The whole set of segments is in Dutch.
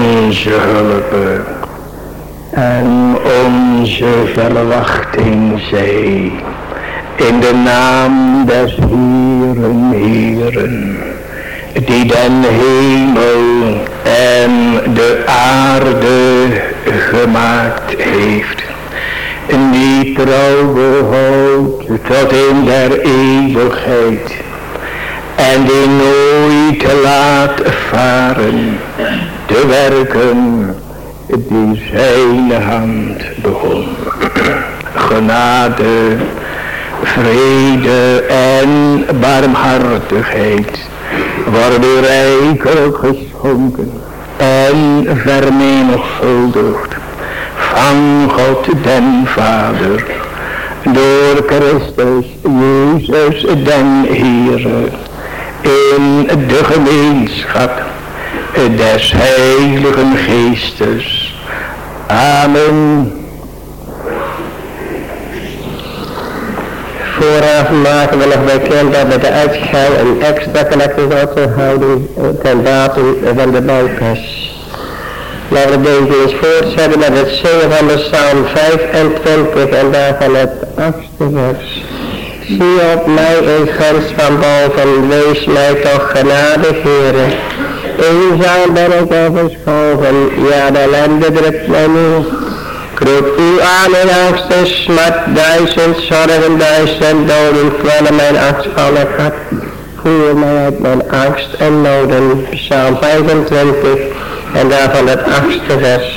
onze hulp en onze verwachting zij. In de naam des Heeren, Heeren, die den hemel en de aarde gemaakt heeft, die trouw behoudt tot in der eeuwigheid en die nooit laat varen de werken die zijn hand begon. Genade, vrede en barmhartigheid worden rijkelijk geschonken en vermenigvuldigd van God den Vader door Christus Jezus den Heere in de gemeenschap des Heiligen Geestes. Amen. Vooraf maken we nog bekend dat we de uitgang een extra collecte zal houden ten datum van de bouwkas. Laten we deze eens voortzetten met het zingen van de Psalm 25 en daarvan het 8e vers. Zie op mij een grens van boven, wees mij toch genadig, Heere. Eenzaam ben ik overschoven, ja de ellende drukt mij nu. Ik roep u aan in angst en smart, duizend zorgen, duizend doden, kwellen mijn angstvallig hart. Voer mij uit mijn angst en noden. Psalm 25 en daarvan het 8e vers.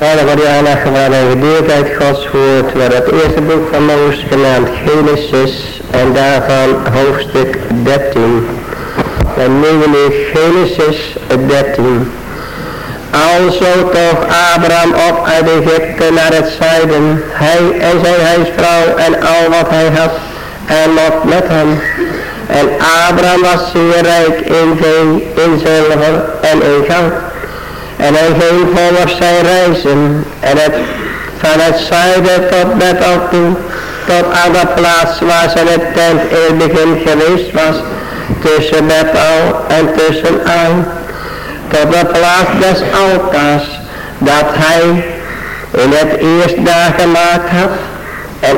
Vader, voor die aandacht van een gedeelte uit Gods woord, waar het eerste boek van Mozes genaamd Genesis en daarvan hoofdstuk 13. En nu nu Genesis 13. Alzo toog Abraham op uit Egypte naar het zuiden, hij en zijn huisvrouw en al wat hij had, en Lot met hem. En Abraham was zeer rijk in vee, in zilver en in goud. En hij ging volgens zijn reizen, en van het zuiden tot Bethel toe, tot aan de plaats waar zijn tent in het begin geweest was, tussen Bethel en tussen Ai, tot de plaats des altaars, dat hij in het eerst daar gemaakt had. En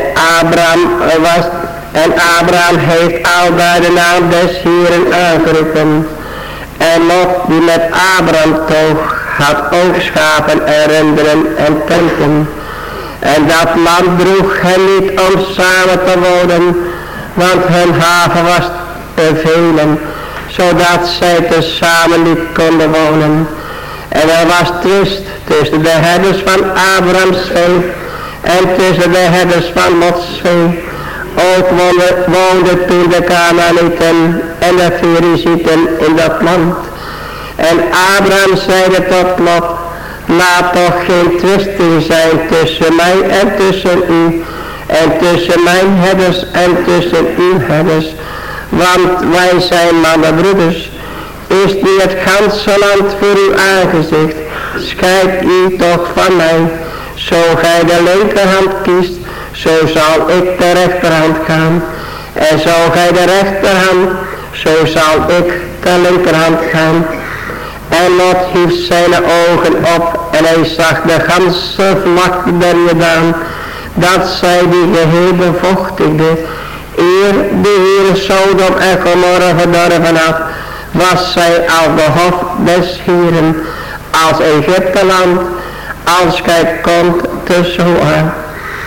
Abraham heeft aldaar de naam des Heeren aangeroepen. En Lot, die met Abraham toog, had ook schapen en runderen en tenten. En dat land droeg hen niet om samen te wonen, want hun haven was te velen, zodat zij tezamen niet konden wonen. En er was twist tussen de herders van Abrahams vee en tussen de herders van Lots vee. Ook woonden toen de Kanaanieten en de Ferizieten in dat land. En Abraham zeide tot Lot, laat toch geen twisting zijn tussen mij en tussen u, en tussen mijn herders en tussen uw herders, want wij zijn mannenbroeders. Is niet het ganse land voor uw aangezicht, scheid u toch van mij. Zo gij de linkerhand kiest, zo zal ik de rechterhand gaan. En zo gij de rechterhand, zo zal ik de linkerhand gaan. En Lot hief zijn ogen op en hij zag de ganse vlakte der Jordaan, dat zij die geheel bevochtigde. Eer de Heer Sodom en Gomorra verdorven had, was zij al de hof des Heeren, als Egypteland, als gij komt te Zoar.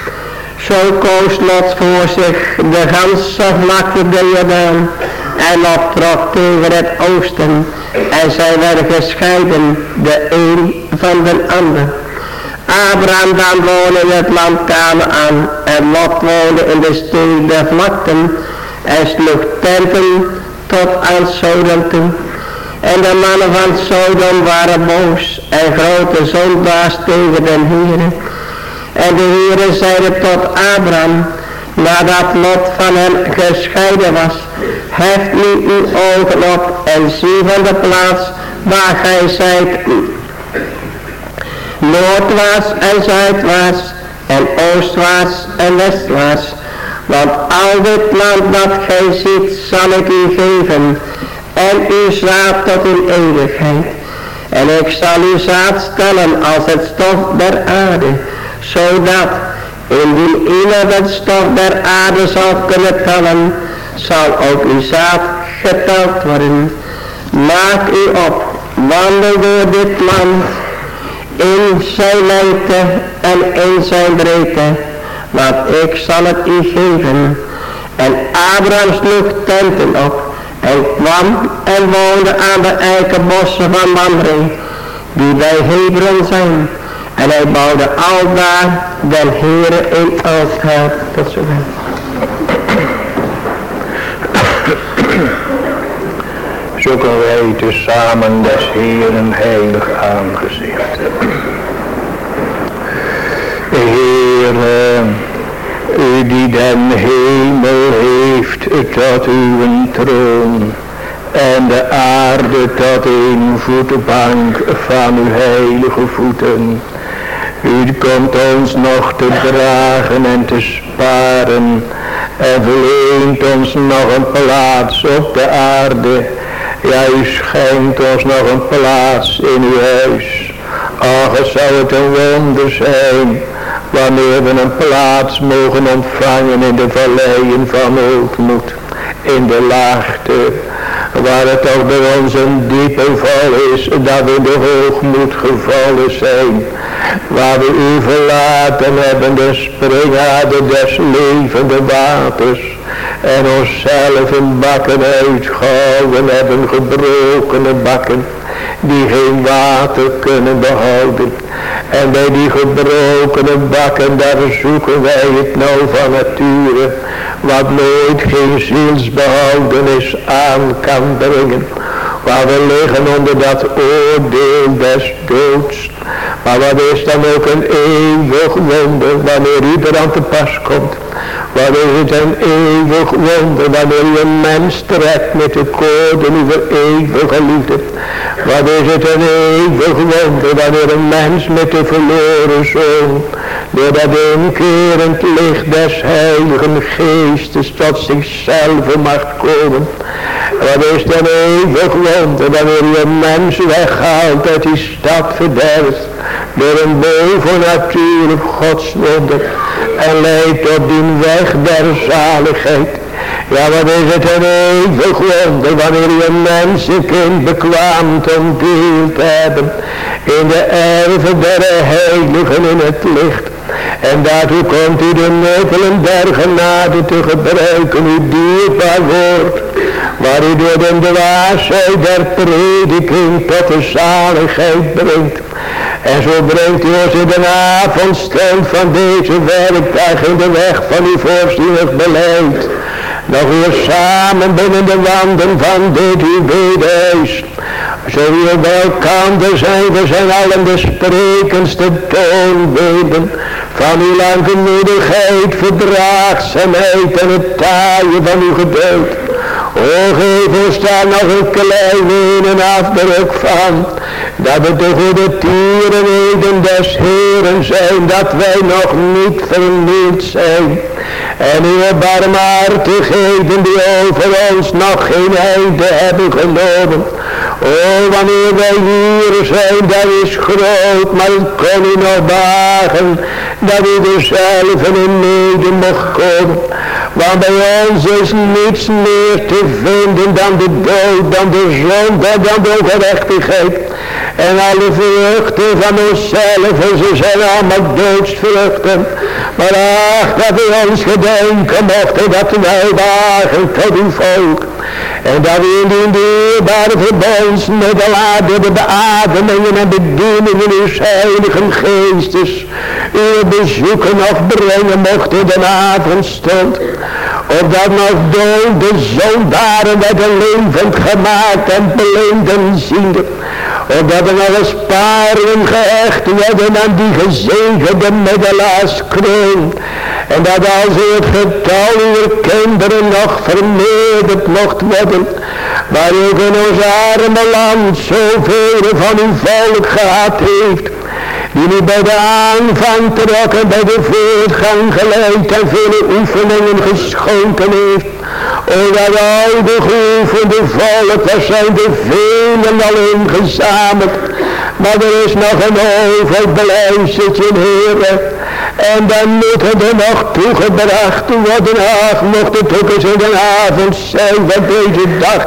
Zo koos Lot voor zich de ganse vlakte der Jordaan, en Lot trok tegen het oosten, en zij werden gescheiden, de een van de ander. Abraham dan woonde in het land Kanaan, en Lot woonde in de steden der vlakten, en sloeg tenten tot aan Sodom toe. En de mannen van Sodom waren boos en grote zondaars tegen den Heere. En de Heere zeide tot Abraham, nadat Lot van hem gescheiden was, heft nu uw ogen op en zie van de plaats waar gij zijt, noordwaarts en zuidwaarts en oostwaarts en westwaarts. Want al dit land dat gij ziet zal ik u geven, en uw zaad tot in eeuwigheid. En ik zal uw zaad stellen als het stof der aarde, zodat indien iemand het stof der aarde zal kunnen tellen, zal ook uw zaad geteld worden. Maak u op, wandel door dit land, in zijn lengte en in zijn breedte, want ik zal het u geven. En Abraham sloeg tenten op en kwam en woonde aan de eikenbossen van Mamre, die bij Hebron zijn. En hij bouwde aldaar den Heere in altaar. Tot zover. Zoeken wij tezamen des Heeren heilig aangezicht. Heere, u die den hemel heeft tot uw troon, en de aarde tot een voetbank van uw heilige voeten. U komt ons nog te dragen en te sparen, en verleent ons nog een plaats op de aarde. Ja, u schenkt ons nog een plaats in uw huis. Ach, het zou het een wonder zijn, wanneer we een plaats mogen ontvangen in de valleien van ootmoed, in de laagte, waar het toch bij ons een diepe val is, dat we in de hoogmoed gevallen zijn, waar we u verlaten hebben, de springader des levende waters, en onszelf in bakken uitgehouden hebben, gebrokene bakken, die geen water kunnen behouden. En bij die gebrokene bakken, daar zoeken wij het nou van nature, wat nooit geen zielsbehoudenis aan kan brengen. Waar we liggen onder dat oordeel des doods. Maar wat is dan ook een eeuwig wonder wanneer u er aan te pas komt. Wat is het een eeuwig wonder wanneer u een mens trekt met de koorden uw eeuwige liefde. Wat is het een eeuwig wonder wanneer een mens met de verloren zoon door dat inkerend licht des heiligen geestes tot zichzelf mag komen. Wat is het een eeuwig wonder wanneer u een mens weghaalt uit die stad verderft door een bovennatuurlijk godswonder en leidt op die weg der zaligheid. Ja, wat is het een eeuwig wonder wanneer u een mensenkind bekwaamt om deel te hebben in de erven der heiligen in het licht. En daartoe komt u de middelen der genade te gebruiken, uw dierbaar woord, waar u door de dwaasheid der prediking tot de zaligheid brengt. En zo brengt u ons in de avondstund van deze werkdag in de weg van uw voorzienig beleid. Nog weer samen binnen de wanden van dit uw bedehuis. Zo we bij elkander zijn, we zijn allen de sprekendste toonbeelden van uw langmoedigheid, verdraagzaamheid en het taaien van uw geduld. O, geef ons daar nog een klein afdruk van, dat we de goede tierenheden des Heeren zijn, dat wij nog niet vernield zijn. En uw barmhartigheden die over ons nog geen einde hebben genomen. O, wanneer wij hier zijn, dat is groot, maar het kon u nog behagen, dat u er zelf in mede mocht komen. Want bij ons is niets meer te vinden dan de dood, dan de zonde, dan de ongerechtigheid. En alle vruchten van onszelf, ze zijn allemaal doodsvruchten. Maar ach, dat u ons gedenken mochten, dat wij wagen tot uw volk. En dat u in die dierbare verbondsmiddelaar door de beademingen en bedieningen uw heiligen geestes uw bezoeken nog brengen mocht in de avondstund. Opdat nog dode zondaren werden levend gemaakt en blinden ziende. Opdat er nog eens paren gehecht werden aan die gezegende middelaarskroon. En dat als het getal uw kinderen nog vermeerderd mocht worden. Waar u in ons arme land zoveel van uw volk gehad heeft. Die nu bij de aanvang trokken, bij de voortgang geleid en vele oefeningen geschonken heeft. O, dat oude geoefende volk, daar zijn de velen al ingezameld. Maar er is nog een overblijfseltje, Heere. En dan moet het er nog toegebracht worden. Ach, mocht het ook eens in de avond zijn van deze dag.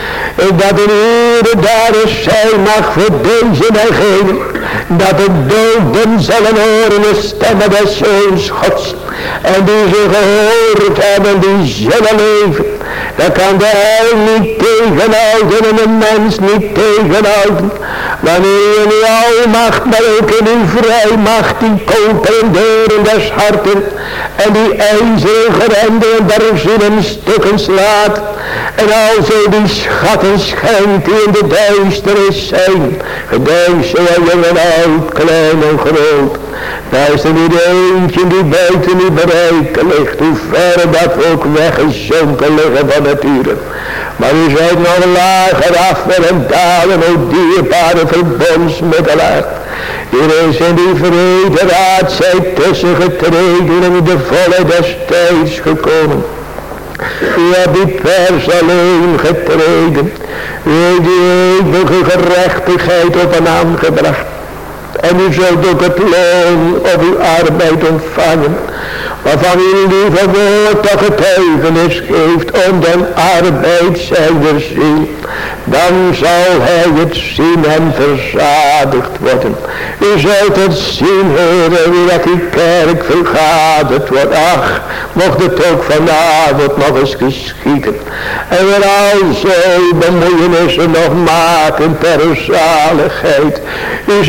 Dat de Heere daar eens zijn mag voor deze en gene. Dat de doden zullen horen de stemmen des Zoons Gods. En die ze gehoord hebben, die zullen leven. Dat kan de hel niet tegenhouden en een mens niet tegenhouden. Wanneer je in uw almacht, maar ook in uw vrijmacht die koperen deuren des harten en die ijzeren grendelen der zinnen stukken slaat. En alzo die schatten schenkt die in de duisternis zijn. Gedenk zo aan jong en oud, klein en groot. Daar is er niet eentje die buiten uw bereik ligt, hoe ver dat we ook weggezonken liggen van nature. Maar u zijt nog lager af en dalen, o dierbare verbondsmiddelaar. Hier is in die vrede raad zij tussen getreden en in de volle des tijds gekomen. U hebt die pers alleen getreden. U heeft die eeuwige gerechtigheid op een aangebracht. En u zult ook het loon op uw arbeid ontvangen, waarvan u lieve woord toch getuigenis geeft om den arbeid zijner ziel. Dan zal hij het zien en verzadigd worden. U zult het zien, Heere, wie dat die kerk vergaderd wordt. Ach, mocht het ook vanavond nog eens geschieden. En weer al zo bemoeienissen nog maken ter zaligheid. U zei dat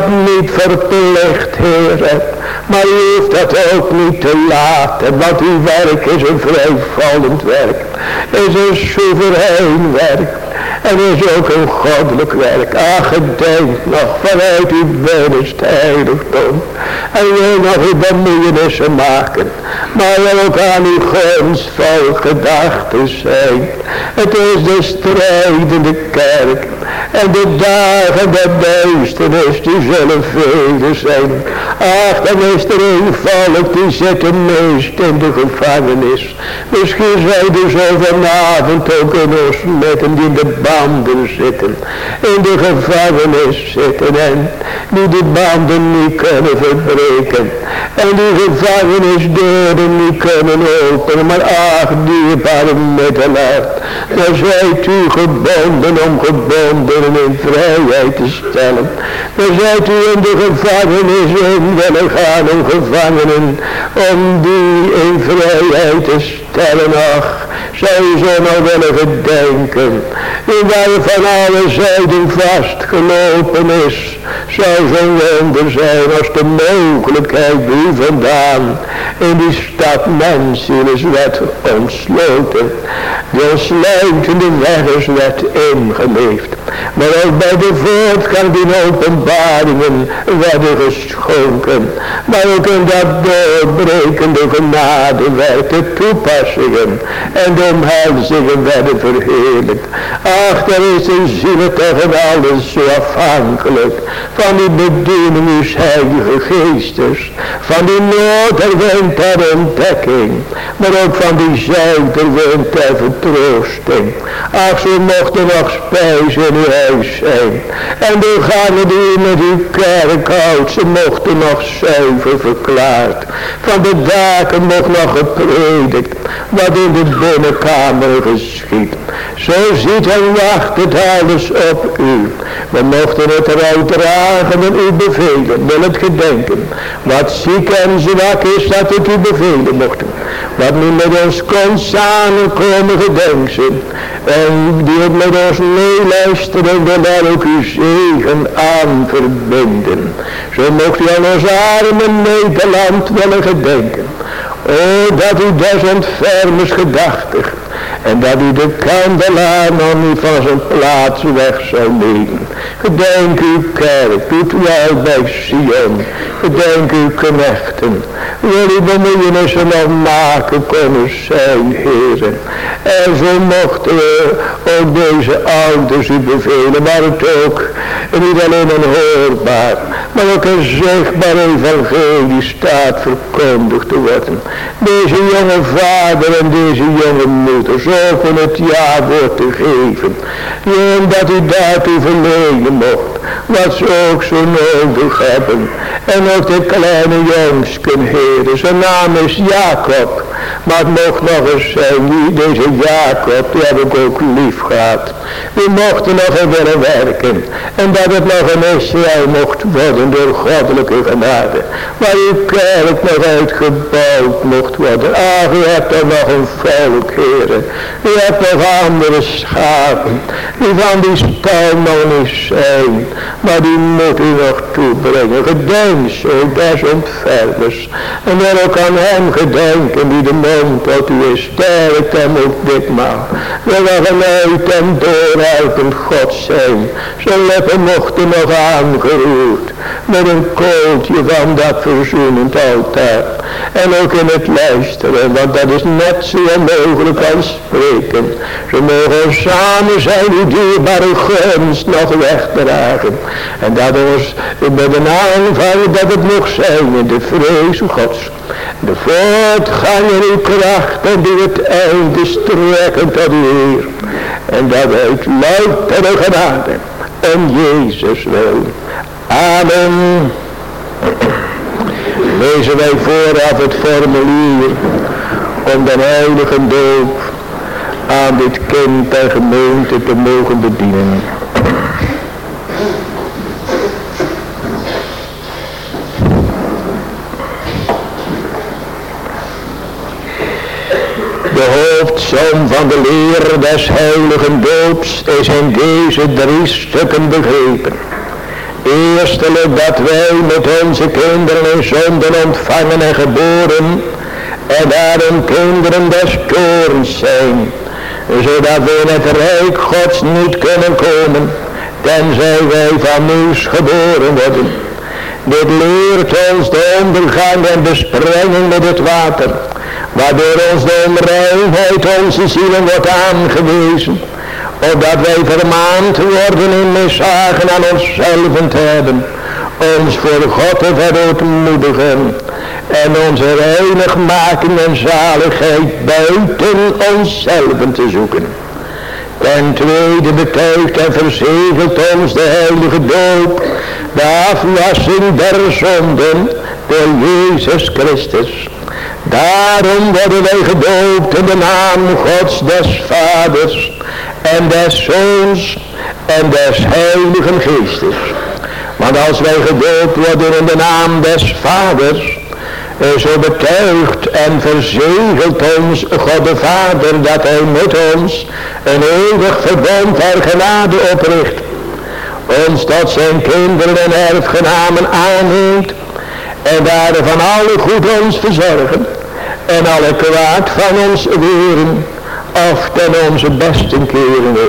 niet verplicht, Heere. Maar u hoeft dat ook niet te laten. Want uw werk is een vrijvallend werk. Is een soeverein werk. En is ook een goddelijk werk. Ach, gedenk nog vanuit uw binnenste heiligdom. En wil nog uw bemoeienissen maken. Maar wil ook aan uw gunstvol gedachten zijn. Het is de strijdende kerk. En de dagen der duisternis die zullen vele zijn. Ach, dan is er een volk die zit meest in de gevangenis. Misschien zijn er zo vanavond ook in ons midden die in de banden zitten. In de gevangenis zitten en die de banden niet kunnen verbreken. En die gevangenisdeuren niet kunnen openen. Maar ach, dierbare middelaar. Dan zijt u gebonden om gebondenen in vrijheid te stellen. Dan zijt u in de gevangenis in willen gaan om gevangenen. Om die in vrijheid te stellen. Ach, zou u zo nou willen gedenken. Die waar van alle zijden vastgelopen is. Zou zo'n wonder zijn als de mogelijkheid die vandaan in die stad Mensilis werd ontsloten. De ontsluitende weg werd ingeleefd. Maar ook bij de voortgang die openbaringen werden geschonken. Maar ook in dat doorbrekende genadewerk de toepassingen en de omhelzingen werden verheerlijkt. Ach, daar is een ziel toch en alles zo afhankelijk van die bediening uw heilige geestes. Van die noorderwind ter ontdekking. Maar ook van die zuiderwind ter vertroosting. Ach, ze mochten nog spijs in uw huis zijn. En de gangen die u met uw kerk houdt, ze mochten nog zuiver verklaard. Van de daken mocht nog gepredikt, wat in de binnenkamer geschiet. Zo ziet en wacht het alles op u. We mochten het eruit dragen en u bevelen, wil het gedenken. Wat ziek en zwak is, dat het u bevelen mochten. Wat nu met ons kon samenkomen gedenken. En die het met ons meeluisteren, wil daar ook uw zegen aan verbinden. Zo mocht u aan ons arme Nederland willen gedenken. O, dat u des ontfermers gedachtig. En dat u de kandelaar nog niet van zijn plaats weg zou nemen. Gedenk uw kerk, doet wel bij Sion. Gedenk uw knechten. Wil uw bemoeienissen nog maken kunnen zijn, heren. En zo mochten we ook deze ouders u bevelen, maar het ook niet alleen een hoorbaar, maar ook een zichtbaar evangelie staat verkondigd te worden. Deze jonge vader en deze jonge moeder, zo van het ja-woord te geven. En dat u daartoe verlenen mocht, wat ze ook zo nodig hebben. En ook de kleine jongsken, heren, zijn naam is Jacob. Maar het mocht nog eens zijn, deze Jacob, die heb ik ook lief gehad. Die mochten nog in willen werken. En dat het nog een Israël mocht worden door goddelijke genade. Waar uw kerk nog uitgebouwd mocht worden. Ach, u hebt er nog een volk, heren. U hebt nog andere schapen. Die van die stal nog niet zijn. Maar die moet u nog toebrengen. Gedenk zo des ontfermers. En wil ook aan hem gedenken die de mond tot u is sterk en ook ditmaal. Wil nog een uit en doorhelpend God zijn. Zijn lippen mochten nog aangeroerd. Met een kooltje van dat verzoenend altaar. En ook in het luisteren, want dat is net zo onmogelijk als spreken. Ze mogen samen zijn uw dierbare gunst nog wegdragen. En dat ons met een aanvang dat het nog zijn in de vrees Gods. De voortgang in uw kracht en die het einde strekken tot u Heer. En dat uit loutere genade en Jezus wil. Amen. Lezen wij vooraf het formulier om de heilige doop aan dit kind en gemeente te mogen bedienen. De hoofdsom van de leer des heiligen doops is in deze 3 stukken begrepen. Eerstelijk dat wij met onze kinderen in zonden ontvangen en geboren en daarom kinderen des toorns zijn, zodat we in het rijk Gods niet kunnen komen, tenzij wij van nieuws geboren worden. Dit leert ons de ondergang en besprenging met het water, waardoor ons de onreinheid onze zielen wordt aangewezen, opdat wij vermaand worden in mishagen aan onszelf te hebben, ons voor God te verootmoedigen en onze reinigmaking en zaligheid buiten onszelf te zoeken. Ten tweede betuigt en verzegelt ons de heilige doop, de afwassing der zonden door Jezus Christus. Daarom worden wij gedoopt in de naam Gods des Vaders en des Zoons en des Heiligen Geestes. Want als wij gedoopt worden in de naam des Vaders, zo betuigt en verzegelt ons God de Vader dat hij met ons een eeuwig verbond der genade opricht, ons tot zijn kinderen en erfgenamen aanneemt en daarvan alle goed ons verzorgen en alle kwaad van ons weren of ten onze besten keren.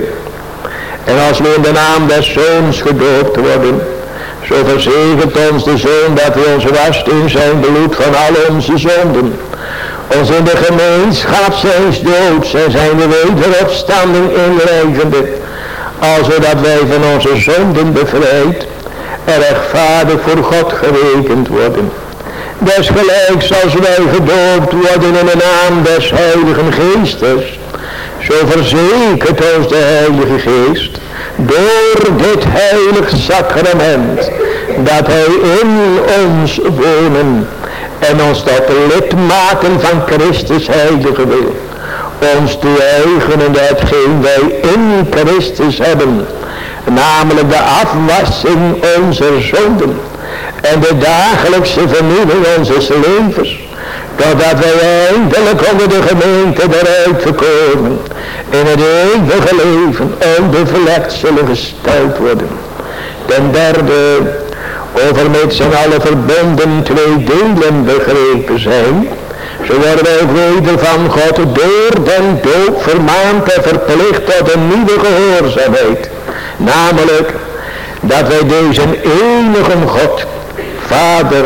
En als we in de naam des Zoons gedoopt worden, zo verzegelt ons de Zoon dat we ons wast in zijn bloed van al onze zonden, ons in de gemeenschap zijns doods en zijn wederopstanding inrijvende, alzodat wij van onze zonden bevrijd en rechtvaardig voor God gerekend worden. Desgelijks als wij gedoopt worden in de naam des Heiligen Geestes, zo verzekert ons de Heilige Geest door dit heilig sacrament dat hij in ons wonen en ons tot lid maken van Christus heilige wil, ons toe-eigenen hetgeen wij in Christus hebben, namelijk de afwassing onze zonden en de dagelijkse vernieuwing onze levens, totdat wij eindelijk onder de gemeente eruit gekomen in het eeuwige leven onbevlekt zullen gesteld worden. Ten derde, overmits in alle verbonden twee delen begrepen zijn, zo worden wij ook weder van God door den doop vermaand en verplicht tot een nieuwe gehoorzaamheid, namelijk dat wij deze enige God, Vader,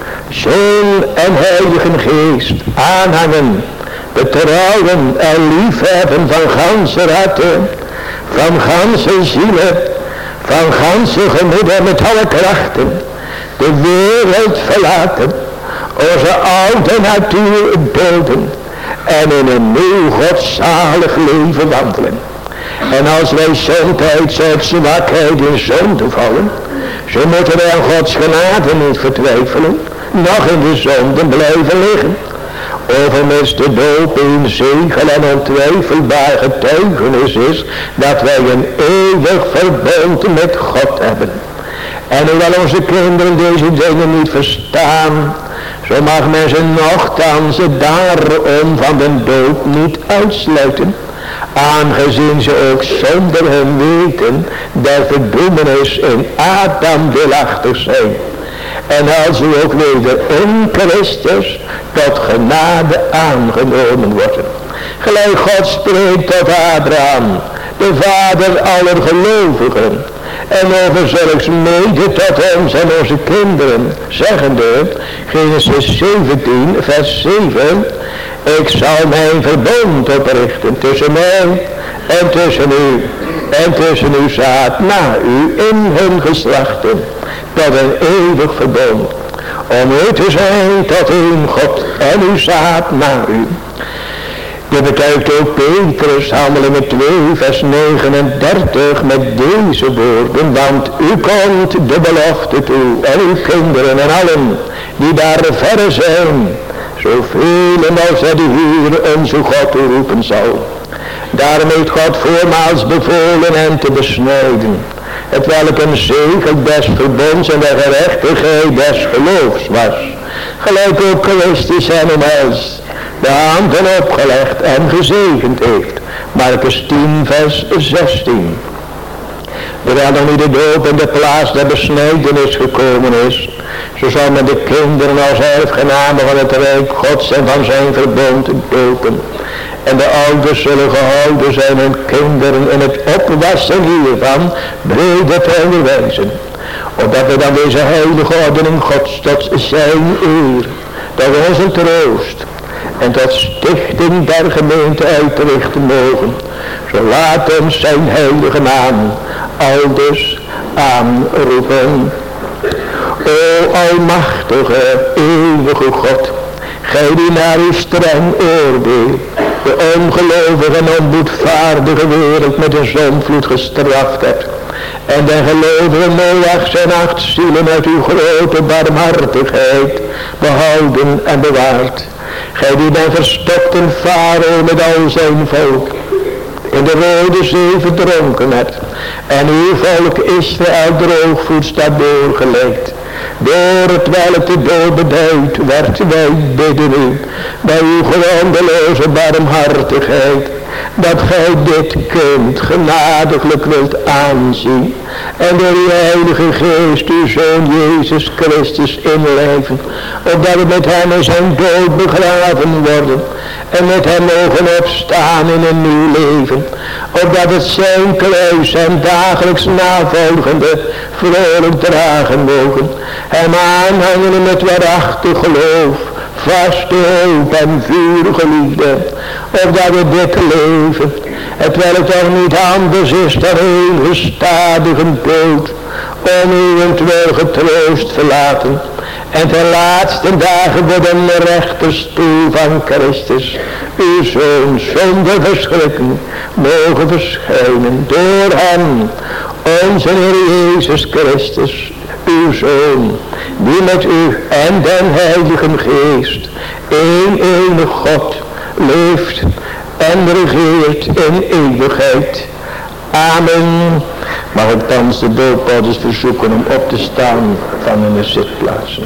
Zoon en Heilige Geest aanhangen, betrouwen en liefhebben van ganse harten, van ganse zielen, van ganse gemoed en met alle krachten, de wereld verlaten, onze oude natuur doden en in een nieuw godzalig leven wandelen. En als wij somtijds uit zwakheid in zonde vallen, zo moeten wij aan Gods genade niet vertwijfelen, nog in de zonde blijven liggen. Overmits de doop een zegel en ontwijfelbaar getuigenis is dat wij een eeuwig verbond met God hebben. En hoewel onze kinderen deze dingen niet verstaan, zo mag men ze nochtans daarom van de doop niet uitsluiten, aangezien ze ook zonder hun weten der verdoemenis in Adam deelachtig zijn. En als u ook weder in Christus tot genade aangenomen worden. Gelijk God spreekt tot Abraham, de vader aller gelovigen, en over zulks mede tot ons en onze kinderen, zeggende, Genesis 17 vers 7, ik zal mijn verbond oprichten tussen mij en tussen u en tussen uw zaad na u in hun geslachten, tot een eeuwig verbond, om u te zijn tot uw God en uw zaad na u. Dit betuigt ook Petrus, Handelingen 2 vers 39 met deze woorden, want u komt de belofte toe en uw kinderen en allen die daar verre zijn, zoveel als hij de Heer onze God roepen zal. Daarom heeft God voormaals bevolen hen te besnijden, hetwelk een zegel des verbonds en de gerechtigheid des geloofs was, gelijk ook Christus en ons de handen opgelegd en gezegend heeft. Markus 10 vers 16. Terwijl nog niet de doop in de plaats der besnijdenis gekomen is, zo zal men de kinderen als erfgenamen van het Rijk Gods en van zijn verbond dopen. En de ouders zullen gehouden zijn hun kinderen in het opwassen hiervan breder te onderwijzen. Opdat we dan deze heilige ordening Gods tot zijn eer, tot onze troost en tot stichting der gemeente uitrichten mogen. Zo laat ons zijn heilige naam aldus aanroepen. O almachtige, eeuwige God, gij die naar uw streng oordeel de ongelovige en onboedvaardige wereld met een zonvloed gestraft hebt, en de gelovige Noach zijn 8 zielen uit uw grote barmhartigheid behouden en bewaard. Gij die den verstokten Farao met al zijn volk in de Rode Zee verdronken hebt, en uw volk Israël droogvoets staat doorgeleid. Door het welk de dood beduid werd, wij bidden u bij uw grondeloze barmhartigheid, dat gij dit kind genadiglijk wilt aanzien en door uw heilige geest uw Zoon Jezus Christus inleven, opdat we met hem in zijn dood begraven worden en met hem mogen opstaan in een nieuw leven, opdat het zijn kruis en dagelijks navolgende vrolijk dragen mogen, hem aanhangen met waarachtig geloof, vaste hoop en vurige liefde, opdat we dit leven, het welk toch niet anders is dan een gestadige dood, om uwentwil getroost verlaten, en ten laatste dagen voor de rechterstoel van Christus, uw Zoon, zonder verschrikking, mogen verschijnen door hem, onze Heer Jezus Christus, uw Zoon, die met u en den Heilige Geest, één enig God, leeft en regeert in eeuwigheid. Amen. Mag ik thans de dooppauzes verzoeken om op te staan van in de zitplaatsen.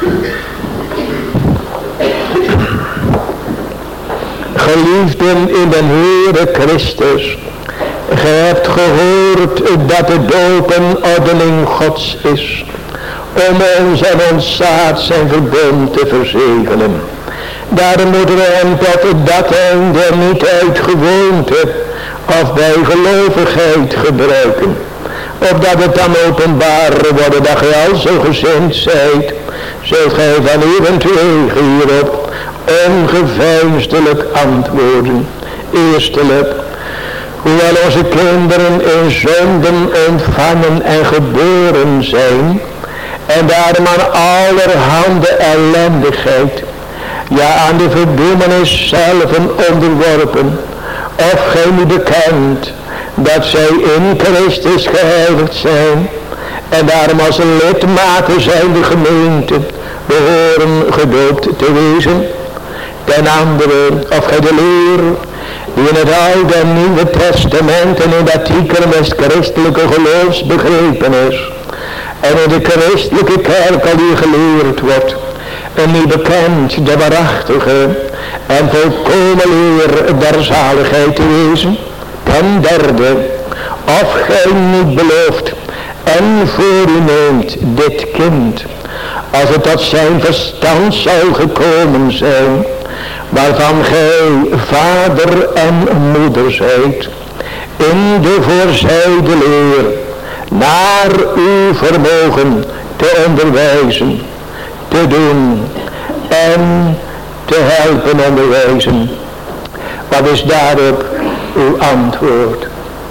Geliefden in de Heere Christus, gij hebt gehoord dat de doop een ordening Gods is, om ons en ons zaad zijn verbond te verzegelen. Daarom moeten we hem tot dat einde niet uit gewoonte of bij gelovigheid gebruiken, opdat het dan openbaar wordt dat gij al zo gezind zijt, zult gij van uwentwege hierop ongeveinsdelijk antwoorden. Eerstelijk, hoewel onze kinderen in zonden ontvangen en geboren zijn, en daarom aan allerhande ellendigheid, ja aan de verdoemenis zelven onderworpen, of gij niet bekent dat zij in Christus geheiligd zijn, en daarom als een lidmaten zijn de gemeente behoren gedoopt te wezen. Ten andere, of gij de leer die in het Oude en Nieuwe Testament en in de artikelen des christelijke geloofs begrepen is, en in de christelijke kerk al hier geleerd wordt, en niet bekend de waarachtige en volkomen leer der zaligheid te wezen. Ten derde, of gij niet belooft en voor u neemt dit kind, als het tot zijn verstand zou gekomen zijn, waarvan gij vader en moeder zijt, in de voorzijde leer, naar uw vermogen te onderwijzen, te doen en te helpen onderwijzen. Wat is daarop uw antwoord?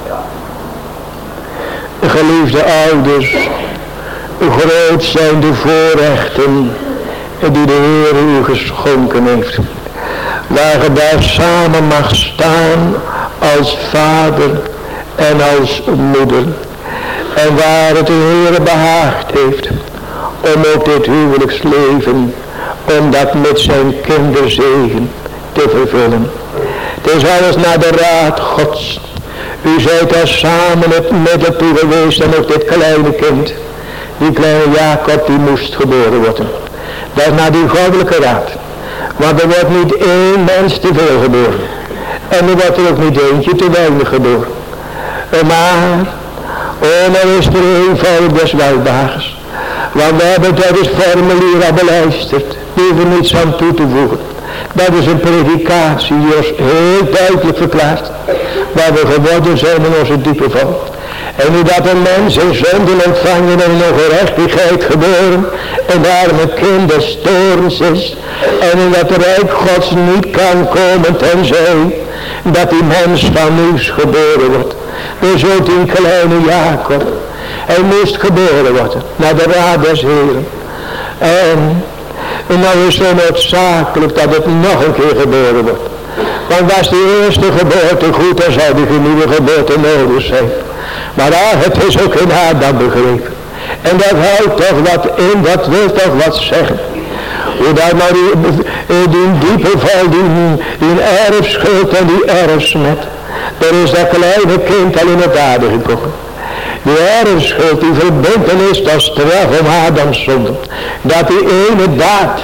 Geliefde ouders, groot zijn de voorrechten die de Heer u geschonken heeft, waar je daar samen mag staan als vader en als moeder, en waar het de Heer behaagd heeft om ook dit huwelijksleven, om dat met zijn kinderzegen te vervullen. Het is alles naar de raad Gods. U zijt daar samen het middel toe geweest en ook dit kleine kind, die kleine Jacob, die moest geboren worden. Dat is naar die goddelijke raad. Want er wordt niet één mens te veel geboren. En er wordt er ook niet eentje te weinig geboren. Maar nou is er eenvoudig des welbagers. Want we hebben dat het formulier al beluisterd. Die hoeven niets aan toe te voegen. Dat is een predikatie die ons heel duidelijk verklaart waar we geworden zijn in onze diepe val. En nu dat een mens in zonden ontvangen en in ongerechtigheid geboren en daarom een kind des toorns is en in dat rijk Gods niet kan komen tenzij dat die mens van nieuws geboren wordt. Dus ook die kleine Jacob, hij moest geboren worden naar de raad des Heren. En nou is het noodzakelijk dat het nog een keer geboren wordt. Want was die eerste geboorte goed, dan zou die nieuwe geboorte nodig zijn. Maar het is ook in Adam begrepen. En dat houdt toch wat in, dat wil toch wat zeggen. Hoe dat maar die diepe val, die erfschuld en die erfsmet. Daar is dat kleine kind al in het aarde gekomen. Die erfschuld, die verbintenis, dat straf om Adams zonde. Dat die ene daad,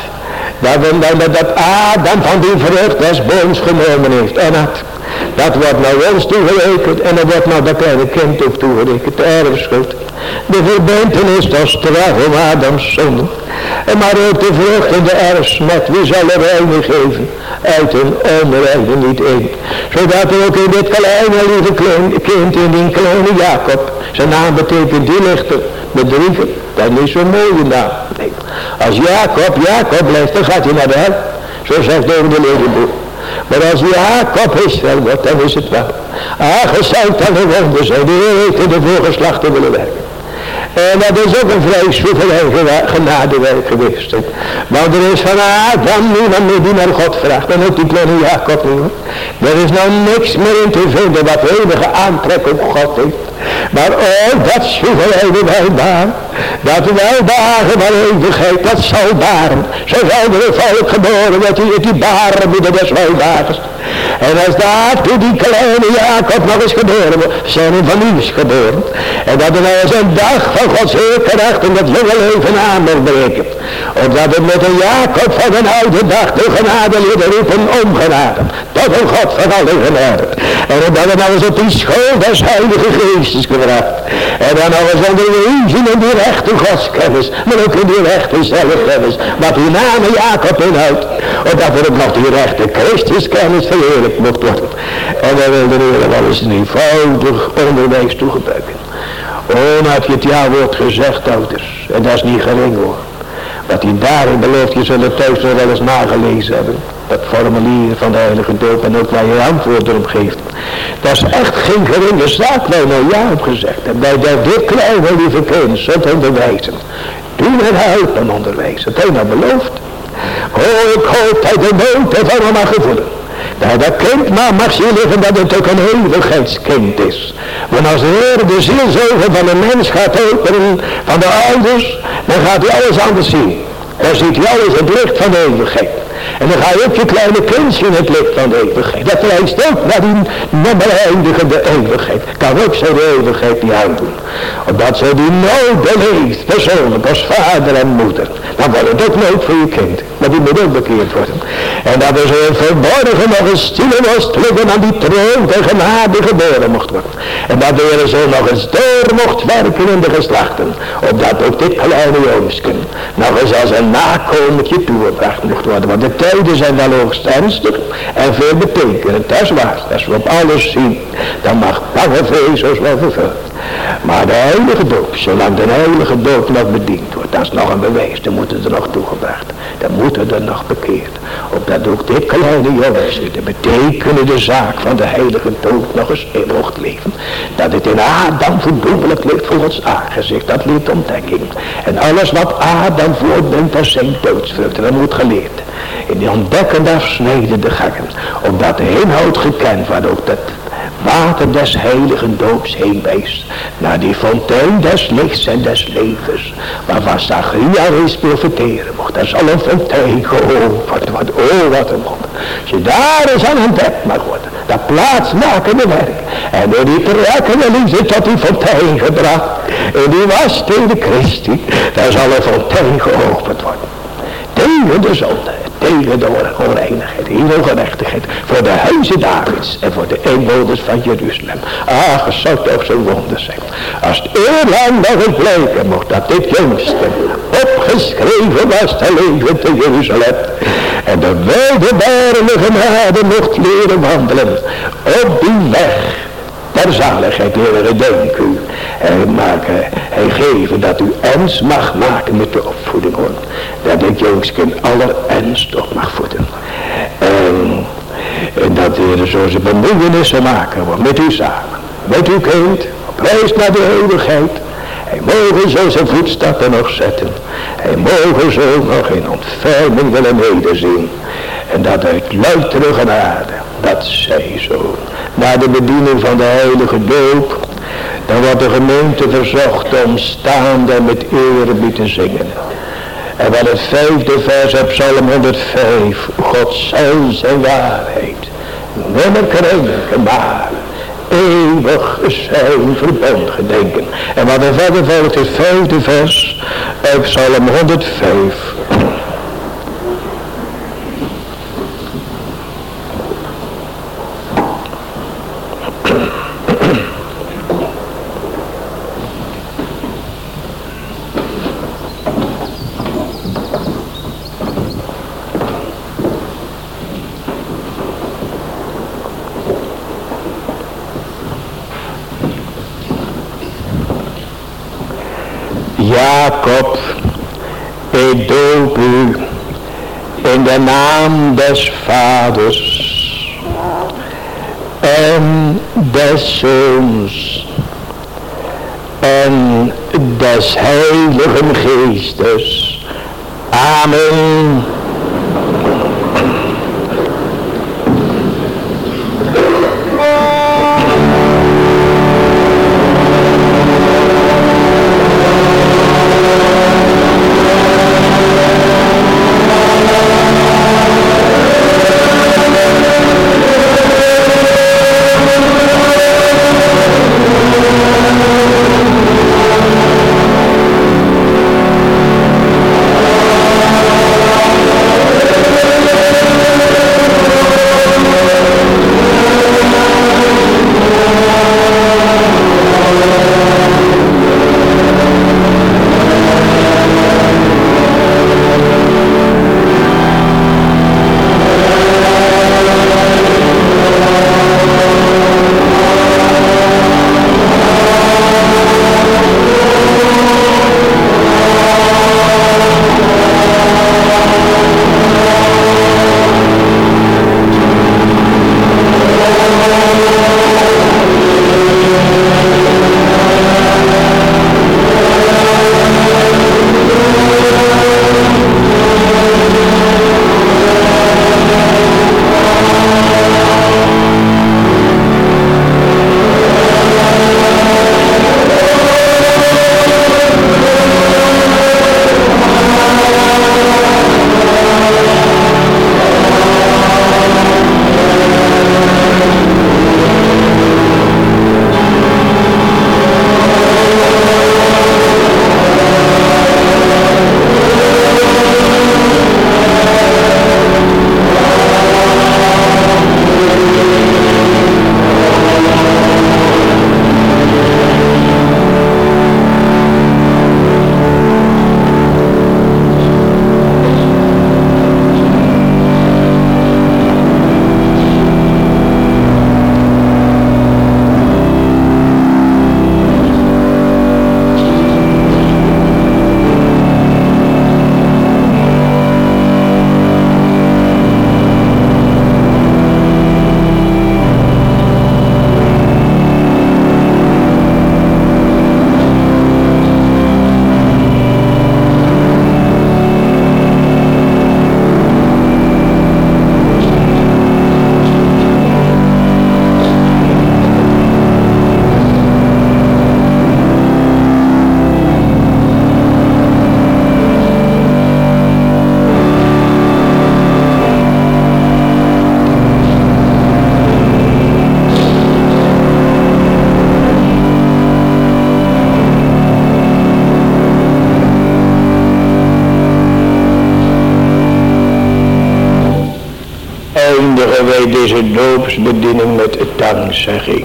dat Adam van die vrucht des booms genomen heeft. En dat wordt naar ons toegerekend en dat wordt naar dat kleine kind ook toegerekend, de erfschuld. De verbintenis, dat straf om Adams zonde. En maar ook de vrucht en de erfsmet, wie zal er reine geven? Uit een onreine niet één. Zodat er ook in dit kleine lieve kind, in die kleine Jacob, zijn naam betekent die lichter, bedrieger, dat is niet zo'n mooie naam. Nee. Als Jacob blijft, dan gaat hij naar de hel. Zo zegt over de ledenboek. Maar als Jacob Israël wordt, dan is het wel. Gezegd aan de wonder zijn, die heeft in de voorgeslachten willen werken. En dat is ook een vrij soeverein genadewerk geweest. Want er is van Adam niemand meer die naar God vraagt. En ook die kleine Jacob niet. Er is nou niks meer in te vinden wat enige aantrek op God heeft. Maar ook dat soevereine welbaar, dat welbagen van eeuwigheid, dat zal baren. Zo zal er een volk geboren wordt die baren midden des welbagers. En als daartoe die kleine Jacob nog eens geboren wordt, zijn er van nieuws geboren. En dat er nou eens een dag van Gods heerkracht in dat jonge leven aan wordt berekend. Omdat het met een Jacob van een oude dag de genade leerde roepen om genade. Tot een God van alle genade. En dat er nou eens op die school des heilige geestes gebracht. En dan nog eens onderwezen in die rechte godskennis. Maar ook in die rechte zelfkennis. Wat die naam Jacob inhoudt. Omdat er ook nog die rechte Christuskennis verheerlijkt mocht worden. En dan wil de Heer wel eens een eenvoudig onderwijs toegebuiken. Nou heb je het ja-woord gezegd, ouders. En dat is niet gering hoor. Wat hij daarin belooft, je zullen thuis nog wel eens nagelezen hebben. Dat formulier van de heilige doop en ook waar je antwoord erop geeft. Dat is echt geen geringe zaak, waar nou ja op gezegd hebt. Bij dit kleine lieve kind zult onderwijzen. Doen en helpen onderwijzen. Dat hij nou belooft. Ik hoop dat de nood ervan al mag gevoelen. Dat kind maar mag zien liggen dat het ook een eeuwigheidskind is. Want als de Heer de zielzogen van een mens gaat openen, van de ouders, dan gaat hij alles anders zien. Dan ziet hij alles in het licht van de eeuwigheid. En dan ga je ook je kleine kind zien in het licht van de eeuwigheid. Dat wijst ook naar die onbeëindigende eeuwigheid. Kan ook zo de eeuwigheid niet aandoen. Omdat ze die nood beleeft, persoonlijk, als vader en moeder. Dan wordt het ook nood voor je kind. Maar die moet ook bekeerd worden. En dat er zo verborgen nog een stille moest liggen aan die troon de genade geboren mocht worden. En dat de Heer zo nog eens door mocht werken in de geslachten. Opdat ook dit kleine jongensken nog eens als een nakomertje toegebracht mocht worden. Want de tijden zijn wel hoogst ernstig en veel betekenend. Dat is waar. Als we op alles zien, dan mag bange vrees wel vervuld. Maar de heilige doop, zolang de heilige doop nog bediend wordt, dat is nog een bewijs. Dan moet het er nog toegebracht. Dan moet het er nog bekeerd. Opdat ook dit kleine jongens, de betekenende zaak van de heilige doop nog eens in mocht leven. Dat het in Adam voldoenlijk ligt voor ons aangezicht. Dat leert ontdekking. En alles wat Adam voortbrengt als zijn doodsvruchten, dat moet geleerd. In die ontdekkende afsnijdende gangen. Opdat de inhoud gekend wordt ook dat water des heiligen doops heen wijst. Naar die fontein des lichts en des levens. Waarvan Zacharia eens profiteren mocht. Er zal een fontein geopend worden. Oh wat een wonder. Als je daar eens aan ontdekt mag worden. Dat plaatsmakende werk. En door die trekkende liefde tot die fontein gebracht. En die was tegen Christi. Daar zal een fontein geopend worden. tegen de zonde, tegen de onreinigheid, hier ongerechtigheid, voor de huizen Davids en voor de inwoners van Jeruzalem. Ach, het zou toch zo'n wonder zijn. Als het eerlang nog eens blijken mocht dat dit jongste opgeschreven was te leven te Jeruzalem. En de wonderbare genade mocht leren wandelen op die weg der zaligheid, Heer, gedenk u. Hij geven dat u ernst mag maken met de opvoeding, hoor. Dat het jongske in aller ernst op mag voeden. En dat de Heer zo zijn bemoeienissen maken wordt met u samen. Met uw kind, op reis naar de eeuwigheid. Hij mogen zo zijn voetstappen nog zetten. Hij mogen zo nog in ontferming willen medezien. En dat uit loutere genade, dat zij zo, na de bediening van de heilige doop, dan wordt de gemeente verzocht om staande en met eerbied te zingen. En wat het 5e vers uit Psalm 105, God zal zijn waarheid nimmer krenken, maar eeuwig zijn verbond gedenken. En wat er verder volgt, het 5e vers uit Psalm 105. Jacob, ik doop u in de naam des Vaders en des Zoons en des Heiligen Geestes. Amen. openen wij deze doopsbediening met dankzegging.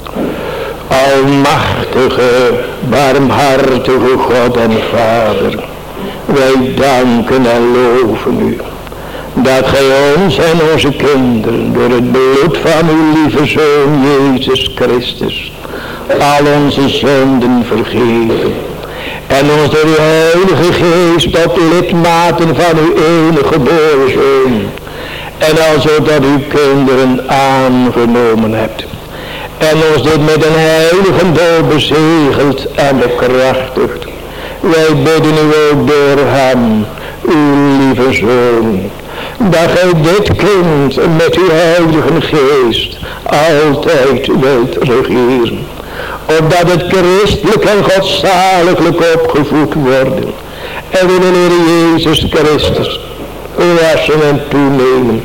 Almachtige, barmhartige God en Vader, wij danken en loven u, dat gij ons en onze kinderen door het bloed van uw lieve Zoon Jezus Christus al onze zonden vergeven en ons door uw Heilige Geest tot lidmaten van uw enige geboren Zoon en alzo dat uw kinderen aangenomen hebt en ons dit met een heilige dood bezegeld en bekrachtigd. Wij bidden u ook door hem, uw lieve Zoon, dat gij dit kind met uw Heilige Geest altijd wilt regeren, opdat het christelijk en godzaliglijk opgevoed worden en in de Heer Jezus Christus wassen en toenemen,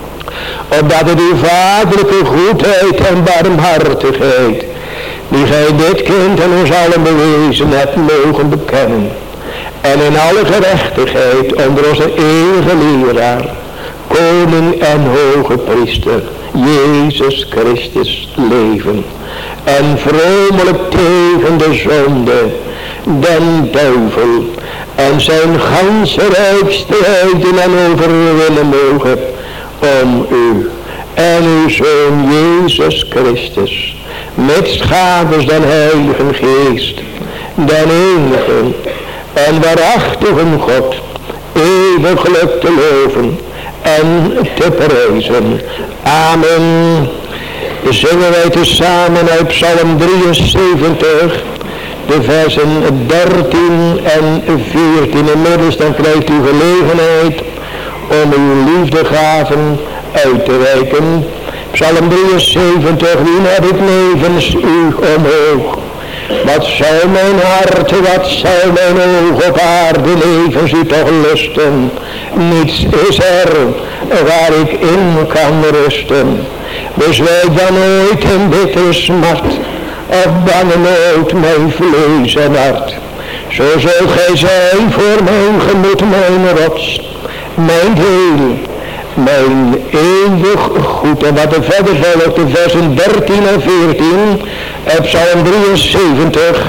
opdat het uw vaderlijke goedheid en barmhartigheid, die gij dit kind en ons allen bewezen hebt, mogen bekennen en in alle gerechtigheid onder onze eeuwige leraar, koning en hoge priester, Jezus Christus leven en vromelijk tegen de zonde, den duivel en zijn ganse rijk strijden en overwinnen mogen om u en uw Zoon Jezus Christus, met schades den Heiligen Geest, den enige en waarachtige God, eeuwiglijk te loven en te prijzen. Amen. Zingen wij tezamen uit Psalm 73, de versen 13 en 14. Inmiddels dan krijgt u gelegenheid om uw liefdegaven uit te reiken. Psalm 73, wie heb ik nevens u omhoog? Wat zou mijn hart, wat zou mijn oog op aarde nevens u toch lusten? Niets is er waar ik in kan rusten. Bezwijk dan nooit in bittere smart, of bange nooit mijn vlees en hart. Zo zult gij zijn voor mijn gemoed, mijn rots, mijn deel, mijn eeuwig goed. En wat er verder volgt, de versen 13 en 14, Psalm 73.